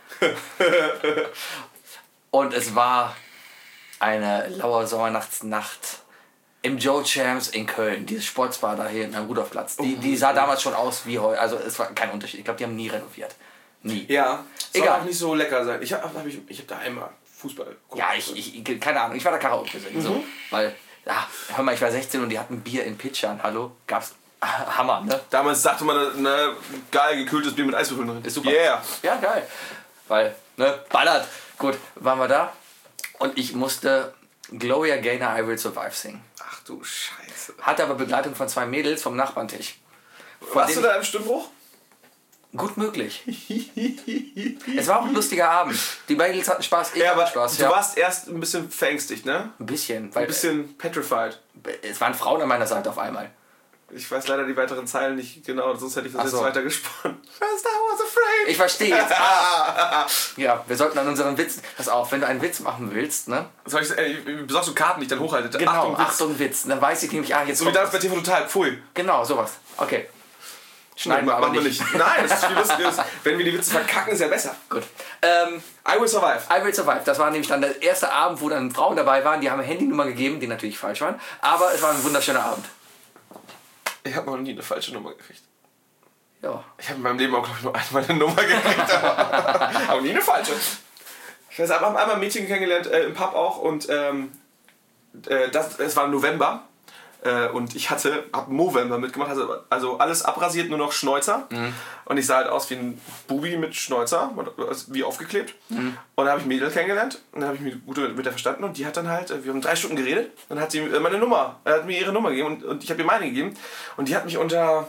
Und es war eine laue Sommernachtsnacht im Joe Champs in Köln, dieses Sportsbar da hier am Rudolfplatz. Die sah damals schon aus wie heute, also es war kein Unterschied. Ich glaube, die haben nie renoviert. Nie. Ja, soll egal. Auch nicht so lecker sein. Ich hab da einmal Fußball geguckt. Ja, keine Ahnung, ich war da Karaoke singen, so, weil, hör mal, ich war 16 und die hatten Bier in Pitchern, hallo, gab's, Hammer, ne? Damals sagte man, ne, geil, gekühltes Bier mit Eiswürfeln drin. Ist super. Yeah. Ja, geil. Weil, ne, ballert. Gut, waren wir da Und ich musste Gloria Gaynor I Will Survive singen. Ach du Scheiße. Hatte aber Begleitung von 2 Mädels vom Nachbartisch. Warst du da im Stimmbruch? Gut möglich. Es war auch ein lustiger Abend. Die Mädels hatten Spaß, ich hatte Spaß. Du warst erst ein bisschen verängstigt, ne? Ein bisschen. Weil ein bisschen petrified. Es waren Frauen an meiner Seite auf einmal. Ich weiß leider die weiteren Zeilen nicht genau, sonst hätte ich das jetzt weiter gesponnen. First I was afraid. Ich verstehe jetzt. Ja, wir sollten an unseren Witz... Pass auf, wenn du einen Witz machen willst, ne? Soll ich besorgst du Karten, die ich dann hochhalte? Genau, Achtung Witz. Dann weiß ich nämlich, jetzt so wie damals bei TV Total, pfui. Genau, sowas. Okay. Schneiden wir aber nicht. Nein, das ist viel lustiger. Wenn wir die Witze verkacken, ist ja besser. Gut. I Will Survive. I Will Survive. Das war nämlich dann der erste Abend, wo dann Frauen dabei waren. Die haben eine Handynummer gegeben, die natürlich falsch waren. Aber es war ein wunderschöner Abend. Ich habe noch nie eine falsche Nummer gekriegt. Ja. Ich habe in meinem Leben auch, glaube ich, nur einmal eine Nummer gekriegt. Aber nie eine falsche. Ich weiß, ich habe einmal ein Mädchen kennengelernt, im Pub auch. Und es war im November. Und ich habe Movember mitgemacht, also alles abrasiert, nur noch Schnäuzer. Mhm. Und ich sah halt aus wie ein Bubi mit Schnäuzer, wie aufgeklebt. Mhm. Und dann habe ich ein Mädel kennengelernt und dann habe ich mich gut mit der verstanden. Und die hat dann halt, wir haben 3 Stunden geredet, dann hat sie meine Nummer, hat mir ihre Nummer gegeben und ich habe ihr meine gegeben. Und die hat mich unter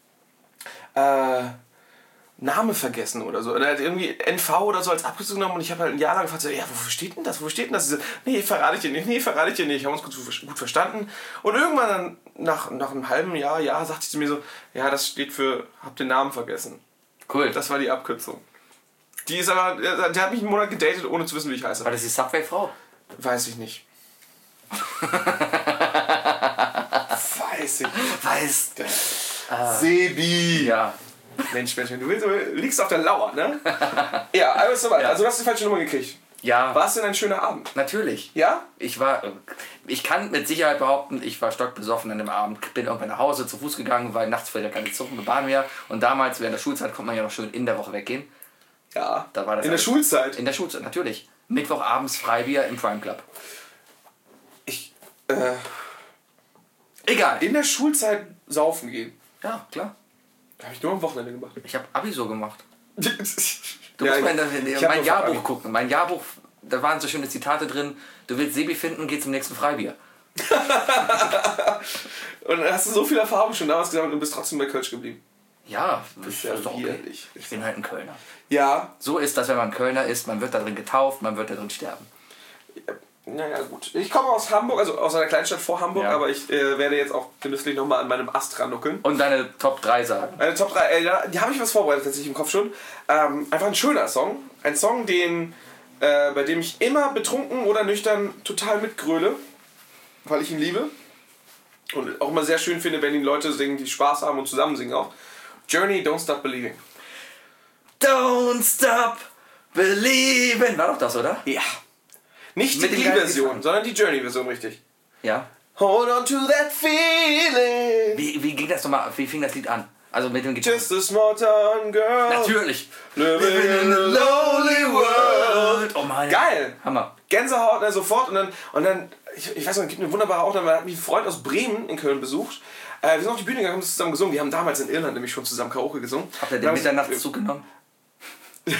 Name vergessen oder so. Und er hat irgendwie NV oder so als Abkürzung genommen und ich habe halt ein Jahr lang gefragt, ja, wofür steht denn das? Wofür steht denn das? So, nee, verrate ich dir nicht, Haben uns gut verstanden. Und irgendwann dann, nach einem halben Jahr, sagte sie zu mir so, ja, das steht für, hab den Namen vergessen. Cool. Das war die Abkürzung. Die hat mich einen Monat gedatet, ohne zu wissen, wie ich heiße. War das die Subway-Frau? Weiß ich nicht. Weiß. Sebi. Ja. Mensch, du liegst auf der Lauer, ne? Ja, alles soweit. Ja. Also du hast die falsche Nummer gekriegt. Ja. War es denn ein schöner Abend? Natürlich. Ja? Ich kann mit Sicherheit behaupten, ich war stockbesoffen an dem Abend, bin irgendwann nach Hause zu Fuß gegangen, weil nachts fährt ja keine Zug und Bahn mehr. Und damals, während der Schulzeit, konnte man ja noch schön in der Woche weggehen. Ja. Da war das in der Schulzeit? In der Schulzeit, natürlich. Mittwochabends Freibier im Prime Club. Egal. In der Schulzeit saufen gehen? Ja, klar. Habe ich nur am Wochenende gemacht. Ich habe Abi so gemacht. Du ja, musst mal in mein Jahrbuch gucken. Mein Jahrbuch, da waren so schöne Zitate drin. Du willst Sebi finden, geh zum nächsten Freibier. Und dann hast du so viel Erfahrung schon damals gesammelt und bist trotzdem bei Kölsch geblieben. Ja, das ist ja doch okay. widerlich. Ich bin halt ein Kölner. Ja. So ist das, wenn man Kölner ist. Man wird da drin getauft, man wird da drin sterben. Naja, gut. Ich komme aus Hamburg, also aus einer Kleinstadt vor Hamburg, ja. Aber ich werde jetzt auch genüsslich nochmal an meinem Ast rannuckeln. Und deine Top 3 sagen. Meine Top 3, die habe ich was vorbereitet, tatsächlich im Kopf schon. Einfach ein schöner Song. Ein Song, bei dem ich immer betrunken oder nüchtern total mitgröle, weil ich ihn liebe. Und auch immer sehr schön finde, wenn ihn Leute singen, die Spaß haben und zusammen singen auch. Journey, Don't Stop Believing. Don't Stop Believing. War doch das, oder? Ja. Nicht die Glee-Version, sondern die Journey-Version, richtig. Ja. Hold on to that feeling. Wie ging das nochmal? Wie fing das Lied an? Also mit dem Gitarre. Just a small town girl. Natürlich. Living in a lonely world. Oh Mann. Geil. Hammer. Gänsehaut, sofort. Und dann ich weiß noch, es gibt eine wunderbare Aufnahme, da hat mich ein Freund aus Bremen in Köln besucht. Wir sind auf die Bühne gegangen, haben zusammen gesungen. Wir haben damals in Irland nämlich schon zusammen Karaoke gesungen. Habt ihr den Mitternachtszug genommen? I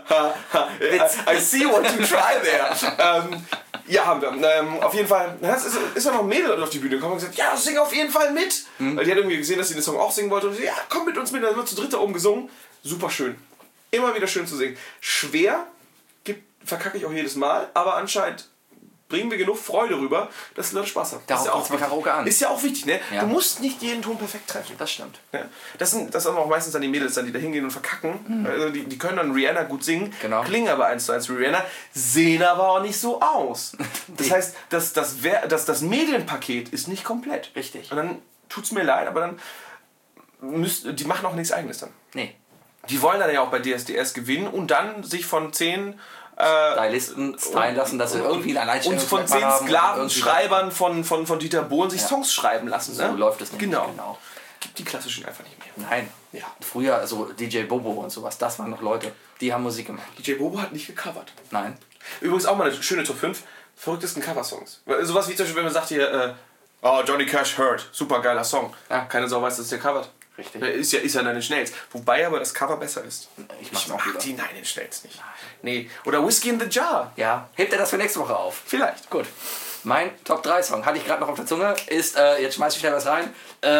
see what you try there. Ja, haben wir. Auf jeden Fall ist ja noch ein Mädel auf die Bühne gekommen und gesagt, ja, sing auf jeden Fall mit. Weil die hat irgendwie gesehen, dass sie den Song auch singen wollte. Und sie, ja, komm mit uns mit. Dann wird zu dritt da oben gesungen. Super schön. Immer wieder schön zu singen. Schwer, verkacke ich auch jedes Mal, aber anscheinend bringen wir genug Freude rüber, dass die Leute Spaß haben. Darauf kommt es bei Karaoke an. Ist ja auch wichtig, ne? Ja. Du musst nicht jeden Ton perfekt treffen. Das stimmt. Ja. Das sind auch meistens dann die Mädels, die da hingehen und verkacken. Mhm. Also die können dann Rihanna gut singen, genau. Klingen aber 1:1 wie Rihanna, sehen aber auch nicht so aus. Das heißt, das Medienpaket ist nicht komplett. Richtig. Und dann tut's mir leid, aber dann die machen auch nichts Eigenes dann. Nee. Die wollen dann ja auch bei DSDS gewinnen und dann sich von 10 Stylisten stylen lassen, dass sie irgendwie ein Alleinstellungsmerkmal haben. Und von 10 Sklavenschreibern von Dieter Bohlen sich Songs schreiben lassen. So läuft es nicht. Genau. Gibt die klassischen einfach nicht mehr. Nein. Ja. Früher, so DJ Bobo und sowas, das waren noch Leute, die haben Musik gemacht. DJ Bobo hat nicht gecovert. Nein. Übrigens auch mal eine schöne Top 5 verrücktesten Coversongs. Sowas wie zum Beispiel, wenn man sagt hier, Johnny Cash Hurt, super geiler Song. Ja. Keine Sau weiß, dass der covert. Richtig. Ist ja Nine Inch Nails. Wobei aber das Cover besser ist. Ich Ich mag mag die Nine Inch Nails nicht. Nee. Oder Whiskey in the Jar. Ja, hebt er das für nächste Woche auf? Vielleicht. Gut. Mein Top 3 Song, hatte ich gerade noch auf der Zunge, ist, jetzt schmeiß ich schnell was rein,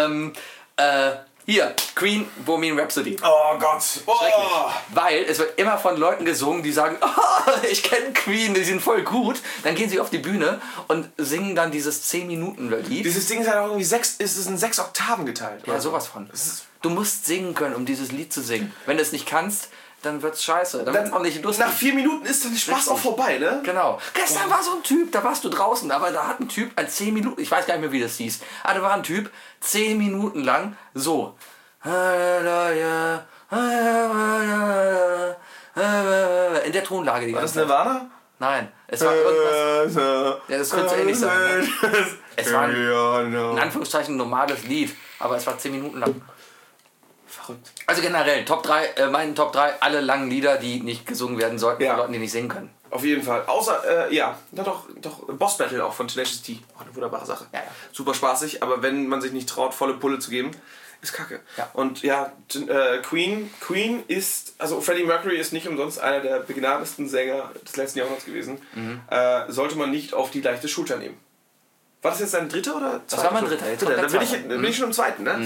hier, Queen, Bohemian Rhapsody. Oh Gott. Oh. Weil es wird immer von Leuten gesungen, die sagen, oh, ich kenne Queen, die sind voll gut. Dann gehen sie auf die Bühne und singen dann dieses 10-Minuten-Lied. Dieses Ding ist halt auch irgendwie ist es in 6 Oktaven geteilt. Ja, sowas von. Du musst singen können, um dieses Lied zu singen. Wenn du es nicht kannst, dann wird's scheiße. Dann wird's auch nicht lustig. Nach 4 Minuten ist dann der Spaß auch vorbei, ne? Genau. Gestern war so ein Typ, da warst du draußen, aber da hat ein Typ ein 10 Minuten, ich weiß gar nicht mehr, wie das hieß, aber da war ein Typ 10 Minuten lang so. In der Tonlage die ganze Zeit. War das Nirvana? Nein, es war irgendwas. Ja, das könnte so ähnlich sein. Ne? Es war ein, in Anführungszeichen, normales Lied, aber es war 10 Minuten lang. Verrückt. Also generell, Top 3, meinen Top 3, alle langen Lieder, die nicht gesungen werden sollten, von Leuten, die nicht singen können. Auf jeden Fall. Außer, doch Boss Battle auch von Tenacious D. Auch eine wunderbare Sache. Ja. Super spaßig, aber wenn man sich nicht traut, volle Pulle zu geben, ist kacke. Ja. Und Queen ist, also Freddie Mercury ist nicht umsonst einer der begnadetsten Sänger des letzten Jahrhunderts gewesen. Sollte man nicht auf die leichte Schulter nehmen. War das jetzt dein dritter oder zweiter? Das war mein dritter. Jetzt Dann bin ich schon im zweiten, ne?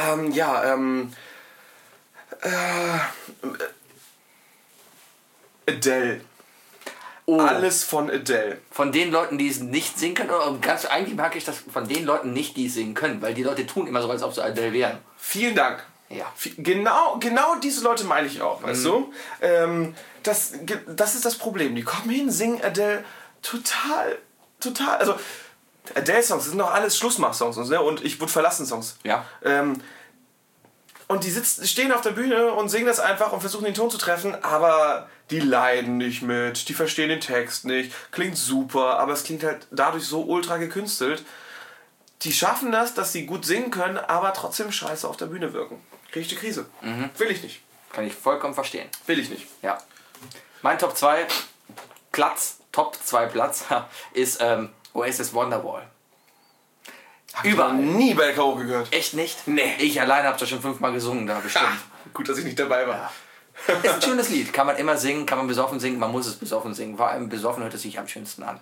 Adele. Oh. Alles von Adele. Von den Leuten, die es nicht singen können, oder eigentlich mag ich das von den Leuten nicht, die es singen können, weil die Leute tun immer so, als ob sie Adele wären. Vielen Dank. Ja. Genau diese Leute meine ich auch, weißt du? Das ist das Problem. Die kommen hin, singen Adele total, also Adele-Songs, das sind doch alles Schlussmach-Songs, ne? Und Ich wurde verlassen Songs. Ja. Und die stehen auf der Bühne und singen das einfach und versuchen den Ton zu treffen, aber die leiden nicht mit, die verstehen den Text nicht, klingt super, aber es klingt halt dadurch so ultra gekünstelt. Die schaffen das, dass sie gut singen können, aber trotzdem scheiße auf der Bühne wirken. Krieg ich die Krise. Will ich nicht. Kann ich vollkommen verstehen. Will ich nicht. Ja. Mein Top 2 Top 2 Platz ist Oasis Wonderwall. Überall. Nie bei der Karaoke gehört. Echt nicht? Nee. Ich alleine habe das schon 5-mal gesungen, da bestimmt. Gut, dass ich nicht dabei war. Ja. Ist ein schönes Lied. Kann man immer singen, kann man besoffen singen, man muss es besoffen singen. Vor allem besoffen hört es sich am schönsten an.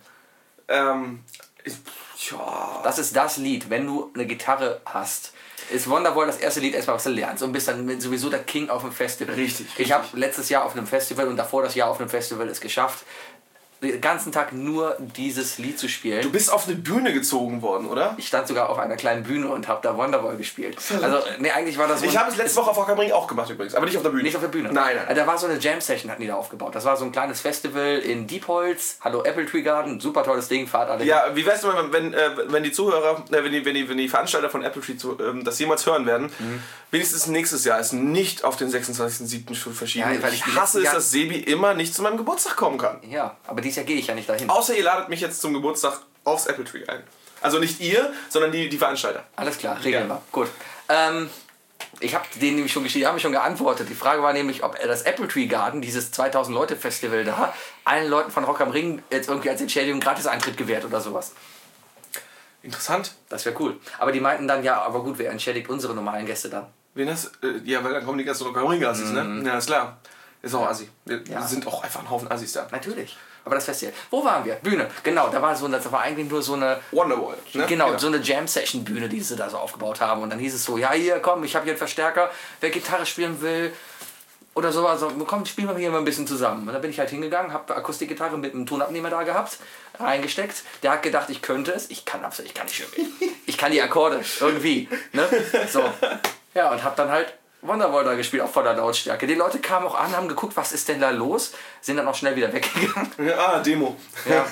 Das ist das Lied, wenn du eine Gitarre hast. Ist Wonderwall das erste Lied erstmal, was du lernst und bist dann sowieso der King auf dem Festival. Richtig. Ich habe letztes Jahr auf einem Festival und davor das Jahr auf einem Festival es geschafft, den ganzen Tag nur dieses Lied zu spielen. Du bist auf eine Bühne gezogen worden, oder? Ich stand sogar auf einer kleinen Bühne und habe da Wonderwall gespielt. Also, nee, eigentlich war das so. Ich habe es letzte Woche auf Rock am Ring auch gemacht übrigens, aber nicht auf der Bühne. Nicht auf der Bühne? Nein. Da war so eine Jam-Session, hatten die da aufgebaut. Das war so ein kleines Festival in Diepholz. Hallo Apple Tree Garden, super tolles Ding, fahrt alle. Ja, wie wär's denn, wenn die Zuhörer, wenn die Veranstalter von Apple Tree das jemals hören werden, wenigstens nächstes Jahr es nicht auf den 26.07. schon verschieben. Ja, weil ich hasse es, dass Sebi immer nicht zu meinem Geburtstag kommen kann. Ja, aber dieses Jahr gehe ich ja nicht dahin. Außer ihr ladet mich jetzt zum Geburtstag aufs Apple Tree ein. Also nicht ihr, sondern die Veranstalter. Alles klar, regeln wir. Gut. Ich habe denen nämlich schon geschrieben, die haben mir schon geantwortet. Die Frage war nämlich, ob das Apple Tree Garden, dieses 2000 Leute Festival da, allen Leuten von Rock am Ring jetzt irgendwie als Entschädigung Gratis-Eintritt gewährt oder sowas. Interessant. Das wäre cool. Aber die meinten dann, ja, aber gut, wer entschädigt unsere normalen Gäste dann? Wen das? Ja, weil dann kommen die ganzen Rock am Ring Assis, ne? Ja, ist klar. Ist auch Assi. Wir sind auch einfach ein Haufen Assis da. Natürlich. Aber das Festival. Wo waren wir? Bühne. Genau, das war eigentlich nur so eine... Wonderwall. Ne? Genau, so eine Jam-Session-Bühne, die sie da so aufgebaut haben. Und dann hieß es so, ja, hier, komm, ich habe hier einen Verstärker. Wer Gitarre spielen will oder so, also komm, spielen wir hier mal ein bisschen zusammen. Und dann bin ich halt hingegangen, habe Akustikgitarre mit einem Tonabnehmer da gehabt, reingesteckt. Der hat gedacht, ich könnte es. Ich kann nicht spielen. Ich kann die Akkorde irgendwie. Ne? So. Ja, und habe dann halt Wonderwall da gespielt auf voller Lautstärke. Die Leute kamen auch an, haben geguckt, was ist denn da los, sind dann auch schnell wieder weggegangen. Ja, Demo. Ja.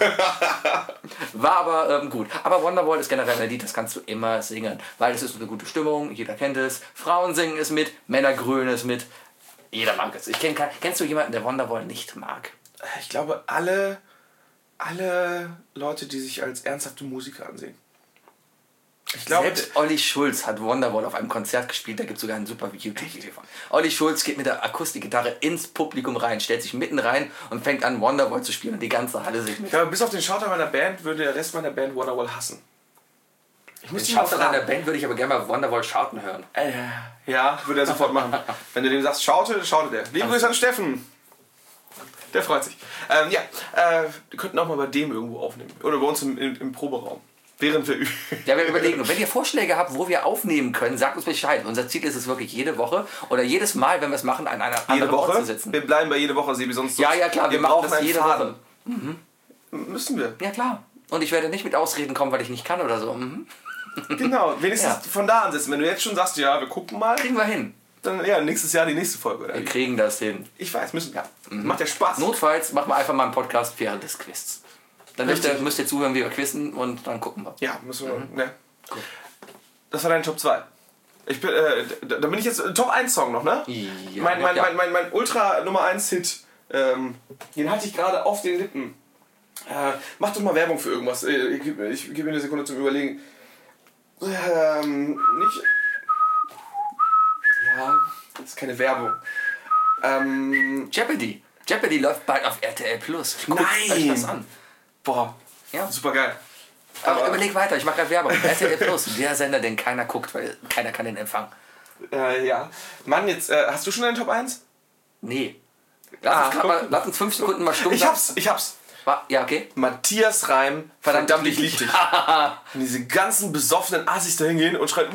War aber gut. Aber Wonderwall ist generell ein Lied, das kannst du immer singen, weil es ist eine gute Stimmung, jeder kennt es. Frauen singen es mit, Männer grölen es mit. Jeder mag es. Kennst du jemanden, der Wonderwall nicht mag? Ich glaube, alle Leute, die sich als ernsthafte Musiker ansehen. Ich glaube, selbst Olli Schulz hat Wonderwall auf einem Konzert gespielt, da gibt es sogar ein super YouTube-Video von. Olli Schulz geht mit der Akustikgitarre ins Publikum rein, stellt sich mitten rein und fängt an, Wonderwall zu spielen und die ganze Halle sich mit. Ja, bis auf den Shoutout meiner Band würde der Rest meiner Band Wonderwall hassen. Ich muss Den dich mal Schauter an der fragen. Band würde ich aber gerne mal Wonderwall Schauten hören. Ja, würde er sofort machen. Wenn du dem sagst, schaute der. Liebe Grüße an Steffen. Der freut sich. Wir könnten auch mal bei dem irgendwo aufnehmen. Oder bei uns im Proberaum. Während wir üben. Ja, wir überlegen. Und wenn ihr Vorschläge habt, wo wir aufnehmen können, sagt uns Bescheid. Unser Ziel ist es wirklich jede Woche oder jedes Mal, wenn wir es machen, an einer Jede anderen Ort Woche. zu sitzen. Wir bleiben bei jede Woche, Sebi, sonst. Ja, klar, wir machen brauchen das einen jede Faden. Woche. Müssen wir. Ja, klar. Und ich werde nicht mit Ausreden kommen, weil ich nicht kann oder so. Genau, wenigstens von da ansetzen. Wenn du jetzt schon sagst, ja, wir gucken mal, Kriegen wir hin. dann nächstes Jahr die nächste Folge. Oder? Wir kriegen das hin. Ich weiß, müssen wir. Macht ja Spaß. Notfalls machen wir einfach mal einen Podcast während des Quiz. Dann Richtig. müsst ihr zuhören, wie wir quizzen und dann gucken wir. Ja, müssen wir. Ne. Das war dein Top 2. Da bin ich jetzt Top 1 Song noch, ne? Ja, Mein Ultra Nummer 1 Hit. Den hatte ich gerade auf den Lippen. Mach doch mal Werbung für irgendwas. Ich gebe mir eine Sekunde zum Überlegen. Nicht. Ja, das ist keine Werbung. Jeopardy. Jeopardy läuft bald auf RTL Plus. Guckt Nein! euch das an. Boah, Ja. super geil. Aber überleg weiter, ich mache gerade Werbung. RTL Plus, der Sender, den keiner guckt, weil keiner kann den empfangen. Ja. Mann, jetzt hast du schon einen Top 1? Nee. Lass uns 5 Sekunden mal stumm Ich hab's. Ja, okay. Matthias Reim, verdammt, ich lieb dich. Und diese ganzen besoffenen Assis da hingehen und schreien.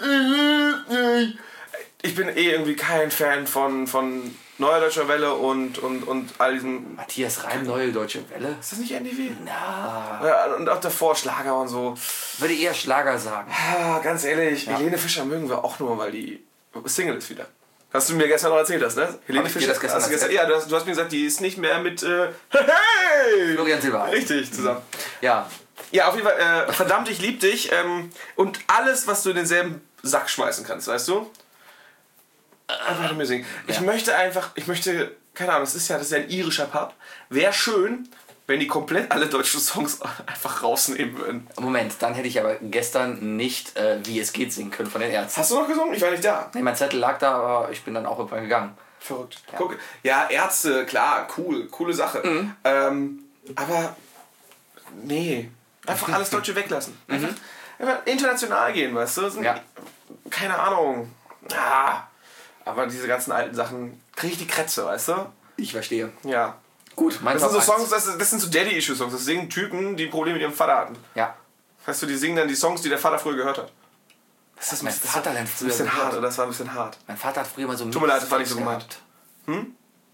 Ich bin irgendwie kein Fan von Neuer Deutscher Welle und all diesen. Matthias Reim, Neue Deutsche Welle. Ist das nicht NDW? Na, Ja, und auch davor Schlager und so. würde eher Schlager sagen. Ganz ehrlich, Helene Fischer mögen wir auch nur, weil die Single ist wieder. Hast du mir gestern noch erzählt, das, ne? Helene Hab ich dir das gestern erzählt? Ja, du hast mir gesagt, die ist nicht mehr mit hey! Florian Silbereisen. Richtig, zusammen. Ja. Ja, auf jeden Fall, verdammt, ich lieb dich. Und alles, was du in denselben Sack schmeißen kannst, weißt du? Einfach nur singen. Ich möchte, keine Ahnung, das ist ja ein irischer Pub. Wäre schön, wenn die komplett alle deutschen Songs einfach rausnehmen würden. Moment, dann hätte ich aber gestern nicht Wie es geht singen können von den Ärzten. Hast du noch gesungen? Ich war nicht da. Nee, mein Zettel lag da, aber ich bin dann auch irgendwann gegangen. Verrückt. Ja. Guck, ja, Ärzte, klar, coole Sache. Aber nee, einfach alles Deutsche weglassen. Einfach international gehen, weißt du? Ja. Keine Ahnung. Aber diese ganzen alten Sachen kriege ich die Krätze, weißt du? Ich verstehe. Ja. Gut, mein Das sind so Top Songs, das sind so Daddy-Issue-Songs. Das singen Typen, die Probleme mit ihrem Vater hatten. 1. Ja. Weißt du, die singen dann die Songs, die der Vater früher gehört hat. Das hat mein Vater dann ein früher bisschen gehört. hart, oder? Das war ein bisschen hart. Mein Vater hat früher mal so Tut mir leid, das war nicht so Mixtapes gemeint.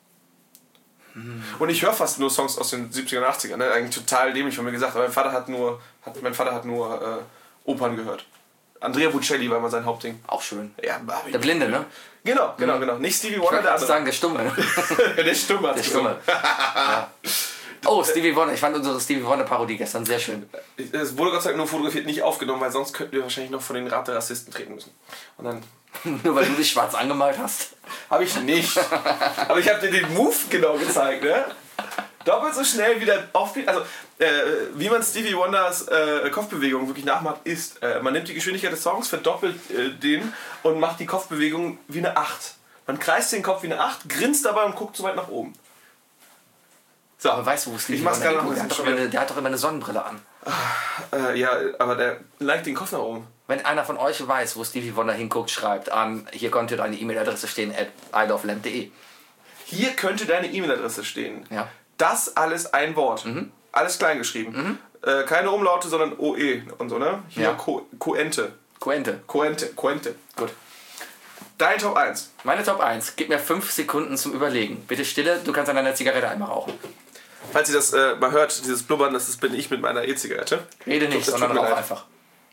Und ich höre fast nur Songs aus den 70er und 80ern, ne? Eigentlich total dämlich von mir gesagt, aber mein Vater hat nur Opern gehört. Andrea Bocelli war immer sein Hauptding. Auch schön. Ja, Der Blinde, ne? Genau. Nicht Stevie Ich Wonder, wollte der gerade andere. sagen, der Stumme. Der Stumme hat's Der Stumme. Ja. Oh, Stevie Wonder. Ich fand unsere Stevie Wonder-Parodie gestern sehr schön. Es wurde Gott sei Dank nur fotografiert, nicht aufgenommen, weil sonst könnten wir wahrscheinlich noch vor den Rat der Rassisten treten müssen. Und dann Nur weil du dich schwarz angemalt hast. habe ich nicht. Aber ich habe dir den Move genau gezeigt, ne? Doppelt so schnell wie der Offbeat. Also, wie man Stevie Wonders Kopfbewegung wirklich nachmacht, ist, man nimmt die Geschwindigkeit des Songs, verdoppelt den und macht die Kopfbewegung wie eine 8. Man kreist den Kopf wie eine 8, grinst dabei und guckt so weit nach oben. So, Aber weißt du, wo Stevie ich mach's Wonder gerade noch hinguckt? ein bisschen Der hat doch immer eine Sonnenbrille an. ja, aber der neigt den Kopf nach oben. Wenn einer von euch weiß, wo Stevie Wonder hinguckt, schreibt an, hier könnte deine E-Mail-Adresse stehen, @ilovelamp.de. Hier könnte deine E-Mail-Adresse stehen. Ja. Das alles ein Wort. Alles klein geschrieben. Keine Umlaute, sondern OE und so, ne? Hier Ja. Koente. Koente. Gut. Dein Top 1. Meine Top 1. Gib mir 5 Sekunden zum Überlegen. Bitte Stille, du kannst an deiner Zigarette einmal rauchen. Falls ihr das mal hört, dieses Blubbern, das bin ich mit meiner E-Zigarette. Rede nicht, Das tut sondern mir rauch leid. einfach.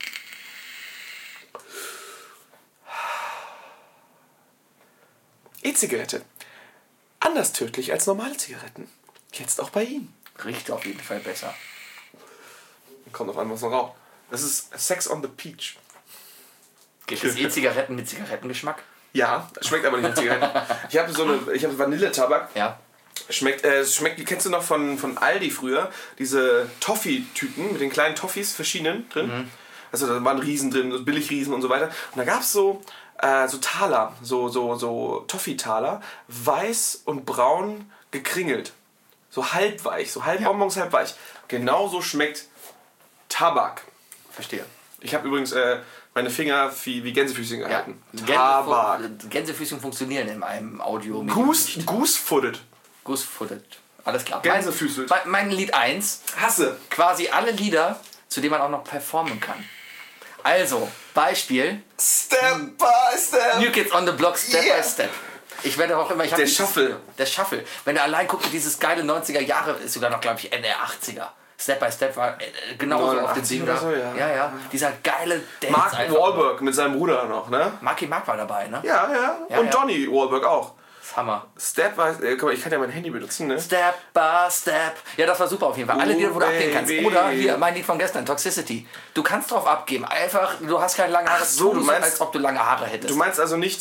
E-Zigarette. Anders tödlich als normale Zigaretten. Jetzt auch bei ihm. Riecht auf jeden Fall besser. Kommt auf an, was noch raucht. Das ist Sex on the Peach. Gibt es E-Zigaretten mit Zigarettengeschmack? Ja, schmeckt aber nicht nach Zigaretten. Ich habe Vanilletabak. Ja. Schmeckt, die kennst du noch von Aldi früher? Diese Toffee-Tüten mit den kleinen Toffees, verschiedenen drin. Also da waren Riesen drin, so Billigriesen und so weiter. Und da gab es so Taler, so Toffee-Taler, weiß und braun gekringelt. So halbweich, so halb Bonbons, halb weich. Genauso schmeckt Tabak. Verstehe. Ich habe übrigens meine Finger wie Gänsefüßchen gehalten. Gänsefüßchen funktionieren in einem Audio. Goose-footed. Goose-footed. Alles klar. Gänsefüße. Mein Lied 1. Hasse. Quasi alle Lieder, zu denen man auch noch performen kann. Also, Beispiel. Step by Step. New Kids on the Block, Step by Step. Ich werde auch immer... Der Shuffle. Der Shuffle. Wenn du allein guckst, dieses geile 90er Jahre, ist sogar noch, glaube ich, Ende 80er. Step by Step war genauso auf dem Ding da. So, ja. Dieser geile Dance. Mark Wahlberg mit seinem Bruder noch, ne? Marky Mark war dabei, ne? Ja. Und Donny Wahlberg auch. Das ist Hammer. Step by... Guck mal, ich kann ja mein Handy benutzen, ne? Step by Step. Ja, das war super auf jeden Fall. Alle Lieder, wo du abgehen kannst. Oder hier, mein Lied von gestern, Toxicity. Du kannst drauf abgeben. Einfach, du hast keine lange Haare. So, du meinst, als ob du lange Haare hättest. Du meinst also nicht...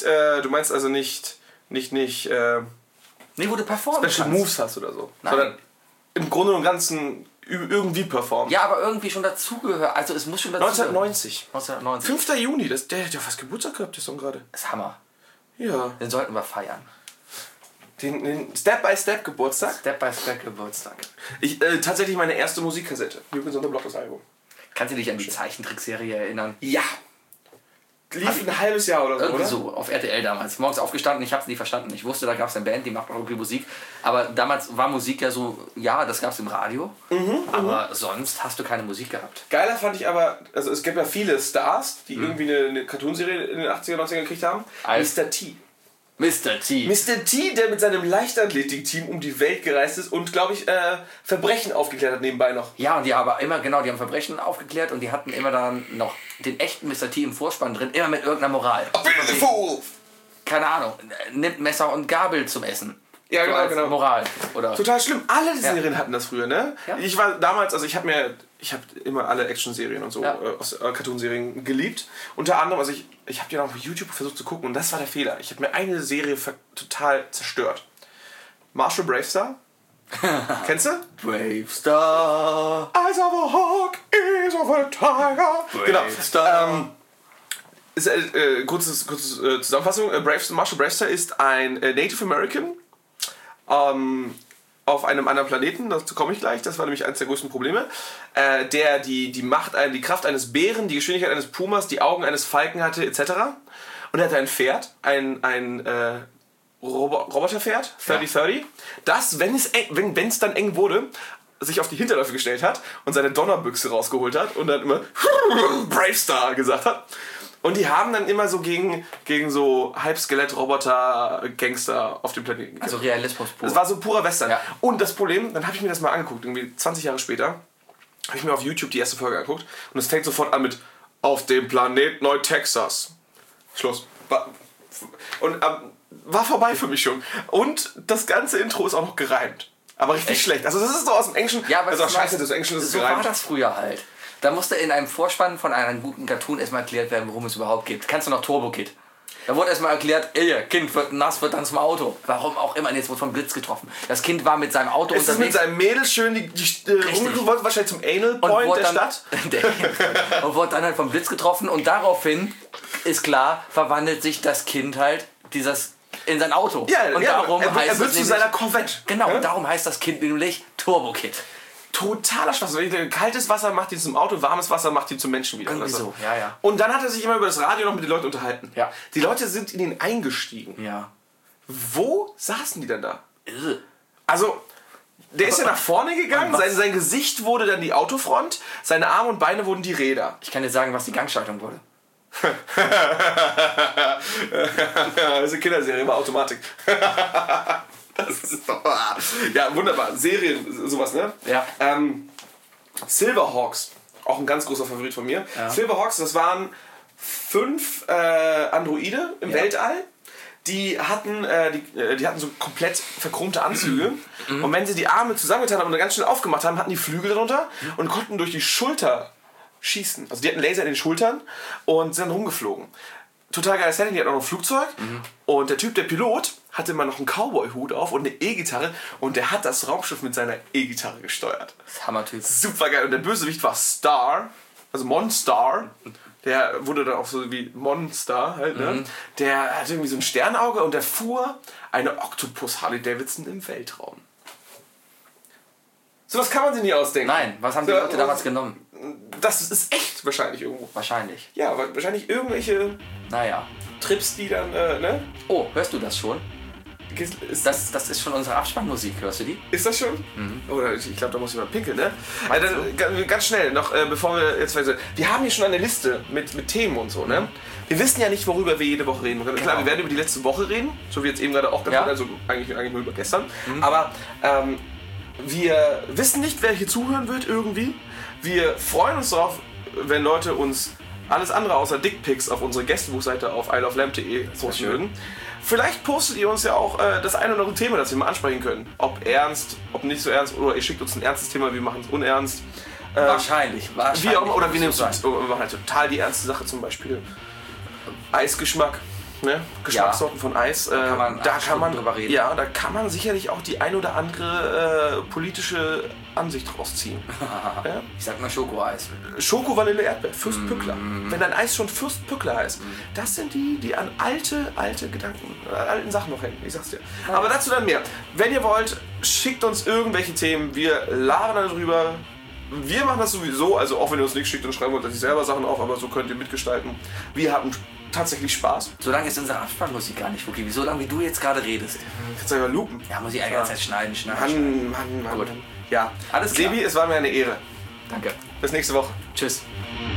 Nee, wo du performen Special kannst. Moves hast oder so. Nein. Sondern im Grunde und Ganzen irgendwie performen. Ja, aber irgendwie schon dazugehört. Also es muss schon dazugehören. 1990. 5. Juni, der hat ja fast Geburtstag gehabt, der Song gerade. Das ist Hammer. Ja. Den sollten wir feiern. Den Step-by-Step Geburtstag? Step-by-Step Geburtstag. Tatsächlich meine erste Musikkassette. New Kids on the Block, das Album. Kannst du dich an die Zeichentrickserie erinnern? Ja. Lief ein halbes Jahr oder so, irgendwie oder? so, auf RTL damals. Morgens aufgestanden, ich hab's nie verstanden. Ich wusste, da gab's eine Band, die macht auch irgendwie Musik. Aber damals war Musik ja so, ja, das gab's im Radio. Aber sonst hast du keine Musik gehabt. Geiler fand ich aber, also es gibt ja viele Stars, die irgendwie eine Cartoonserie in den 80er, 90er gekriegt haben. Mr. T. Mr. T. Mr. T, der mit seinem Leichtathletik-Team um die Welt gereist ist und, glaube ich, Verbrechen aufgeklärt hat nebenbei noch. Ja, und die aber immer, genau, die haben Verbrechen aufgeklärt und die hatten immer dann noch den echten Mr. T im Vorspann drin, immer mit irgendeiner Moral. Beautiful! Keine Ahnung, nimmt Messer und Gabel zum Essen. Ja, so genau. Moral. Oder Total schlimm. Alle die Serien hatten das früher, ne? Ja. Ich war damals, also ich habe immer alle Action-Serien und so aus Cartoon-Serien geliebt. Unter anderem, also ich habe die dann auf YouTube versucht zu gucken und das war der Fehler. Ich habe mir eine Serie total zerstört. Marshall Bravestar. Kennst du? Bravestar. Eyes of a Hawk, ears of a Tiger. Bravestar. Kurze Zusammenfassung. Marshall Bravestar ist ein Native American auf einem anderen Planeten, dazu komme ich gleich, das war nämlich eines der größten Probleme, der die Kraft eines Bären, die Geschwindigkeit eines Pumas, die Augen eines Falken hatte, etc. Und er hatte ein Pferd, ein Roboterpferd, 3030, das, wenn es dann eng wurde, sich auf die Hinterläufe gestellt hat und seine Donnerbüchse rausgeholt hat und dann immer Bravestar gesagt hat. Und die haben dann immer so gegen so Halbskelett-Roboter-Gangster auf dem Planeten gekämpft. Also Realismus pur. Das war so purer Western. Ja. Und das Problem, dann habe ich mir das mal angeguckt, irgendwie 20 Jahre später, habe ich mir auf YouTube die erste Folge angeguckt und es fängt sofort an mit Auf dem Planet Neu-Texas. Schluss. Und war vorbei für mich schon. Und das ganze Intro ist auch noch gereimt. Aber richtig schlecht. Also das ist so aus dem Englischen. Ja, aber also scheiße, das Englischen ist so gereimt. war das früher halt. Da musste in einem Vorspann von einem guten Cartoon erstmal erklärt werden, worum es überhaupt geht. Kennst du noch Turbo Kid? Da wurde erstmal erklärt, Kind wird nass, wird dann zum Auto. Warum auch immer, jetzt wurde vom Blitz getroffen. Das Kind war mit seinem Auto unterwegs. Ist mit seinem Mädel schön rumgekommen, wahrscheinlich zum Anal Point der Stadt. Und wurde dann halt vom Blitz getroffen und daraufhin, ist klar, verwandelt sich das Kind halt in sein Auto. Ja, und darum er wird zu seiner Corvette. Genau, und darum heißt das Kind nämlich Turbo Kid. Totaler Spaß. Kaltes Wasser macht ihn zum Auto, warmes Wasser macht ihn zum Menschen wieder. Irgendwie so, ja. Und dann hat er sich immer über das Radio noch mit den Leuten unterhalten. Ja. Die Leute sind in ihn eingestiegen. Ja. Wo saßen die denn da? Also, der ist ja nach vorne gegangen, sein Gesicht wurde dann die Autofront, seine Arme und Beine wurden die Räder. Ich kann dir sagen, was die Gangschaltung wurde. Das ist eine Kinderserie über Automatik. Das ist doch... Ja, wunderbar. Serien, sowas, ne? Ja. Silverhawks, auch ein ganz großer Favorit von mir. Ja. Silverhawks, das waren 5 Androide im Weltall. Die hatten so komplett verchromte Anzüge. Und wenn sie die Arme zusammengetan haben und dann ganz schnell aufgemacht haben, hatten die Flügel darunter und konnten durch die Schulter schießen. Also die hatten Laser in den Schultern und sind dann rumgeflogen. Total geiles Setting, die hatten auch noch ein Flugzeug. Und der Pilot, hatte immer noch einen Cowboy-Hut auf und eine E-Gitarre und der hat das Raumschiff mit seiner E-Gitarre gesteuert. Das ist Hammertyp. Super geil. Und der Bösewicht war Star, also Monstar. Der wurde dann auch so wie Monster halt, ne? Der hatte irgendwie so ein Sternauge und der fuhr eine Octopus Harley Davidson im Weltraum. Sowas kann man sich nie ausdenken. Nein, was haben die Leute damals genommen? Das ist echt wahrscheinlich irgendwo. Wahrscheinlich. Ja, aber wahrscheinlich irgendwelche Naja. Trips, die dann, ne? Oh, hörst du das schon? Ist Das ist schon unsere Abspannmusik, hörst du die? das schon? Oder ich glaube, da muss ich mal pinkeln, ne? Dann, ganz schnell, noch bevor wir jetzt weiter. Wir haben hier schon eine Liste mit Themen und so, ne? Wir wissen ja nicht, worüber wir jede Woche reden. Klar, wir werden über die letzte Woche reden, so wie jetzt eben gerade auch gesagt, also eigentlich nur über gestern. Aber wir wissen nicht, wer hier zuhören wird irgendwie. Wir freuen uns darauf, wenn Leute uns alles andere außer Dickpics auf unsere Gästebuchseite auf isleoflamp.de posten würden. Vielleicht postet ihr uns ja auch das eine oder andere Thema, das wir mal ansprechen können. Ob ernst, ob nicht so ernst, oder ihr schickt uns ein ernstes Thema, wir machen es unernst. Wahrscheinlich. Wie auch immer, oder wir nehmen es wir machen halt total die ernste Sache, zum Beispiel Eisgeschmack. Ne? Geschmackssorten von Eis. Da kann man drüber reden. Ja, da kann man sicherlich auch die ein oder andere politische Ansicht rausziehen. Ja? Ich sag mal Schokoeis. Schoko, Vanille, Erdbeer, Fürst Pückler. Wenn dein Eis schon Fürst Pückler heißt, das sind die an alte Gedanken, an alten Sachen noch hängen, ich sag's dir. Aber dazu dann mehr. Wenn ihr wollt, schickt uns irgendwelche Themen, wir labern darüber. Wir machen das sowieso, also auch wenn ihr uns nichts schickt, dann schreiben wir uns natürlich selber Sachen auf, aber so könnt ihr mitgestalten. Wir haben tatsächlich Spaß. So lange ist unsere Abspannmusik gar nicht, Fuki. So lange wie du jetzt gerade redest. Jetzt soll ich mal lupen. Ja, muss ich die ganze Zeit schneiden. Mann. Gut. Ja, Alles klar. Sebi, es war mir eine Ehre. Danke. Bis nächste Woche. Tschüss.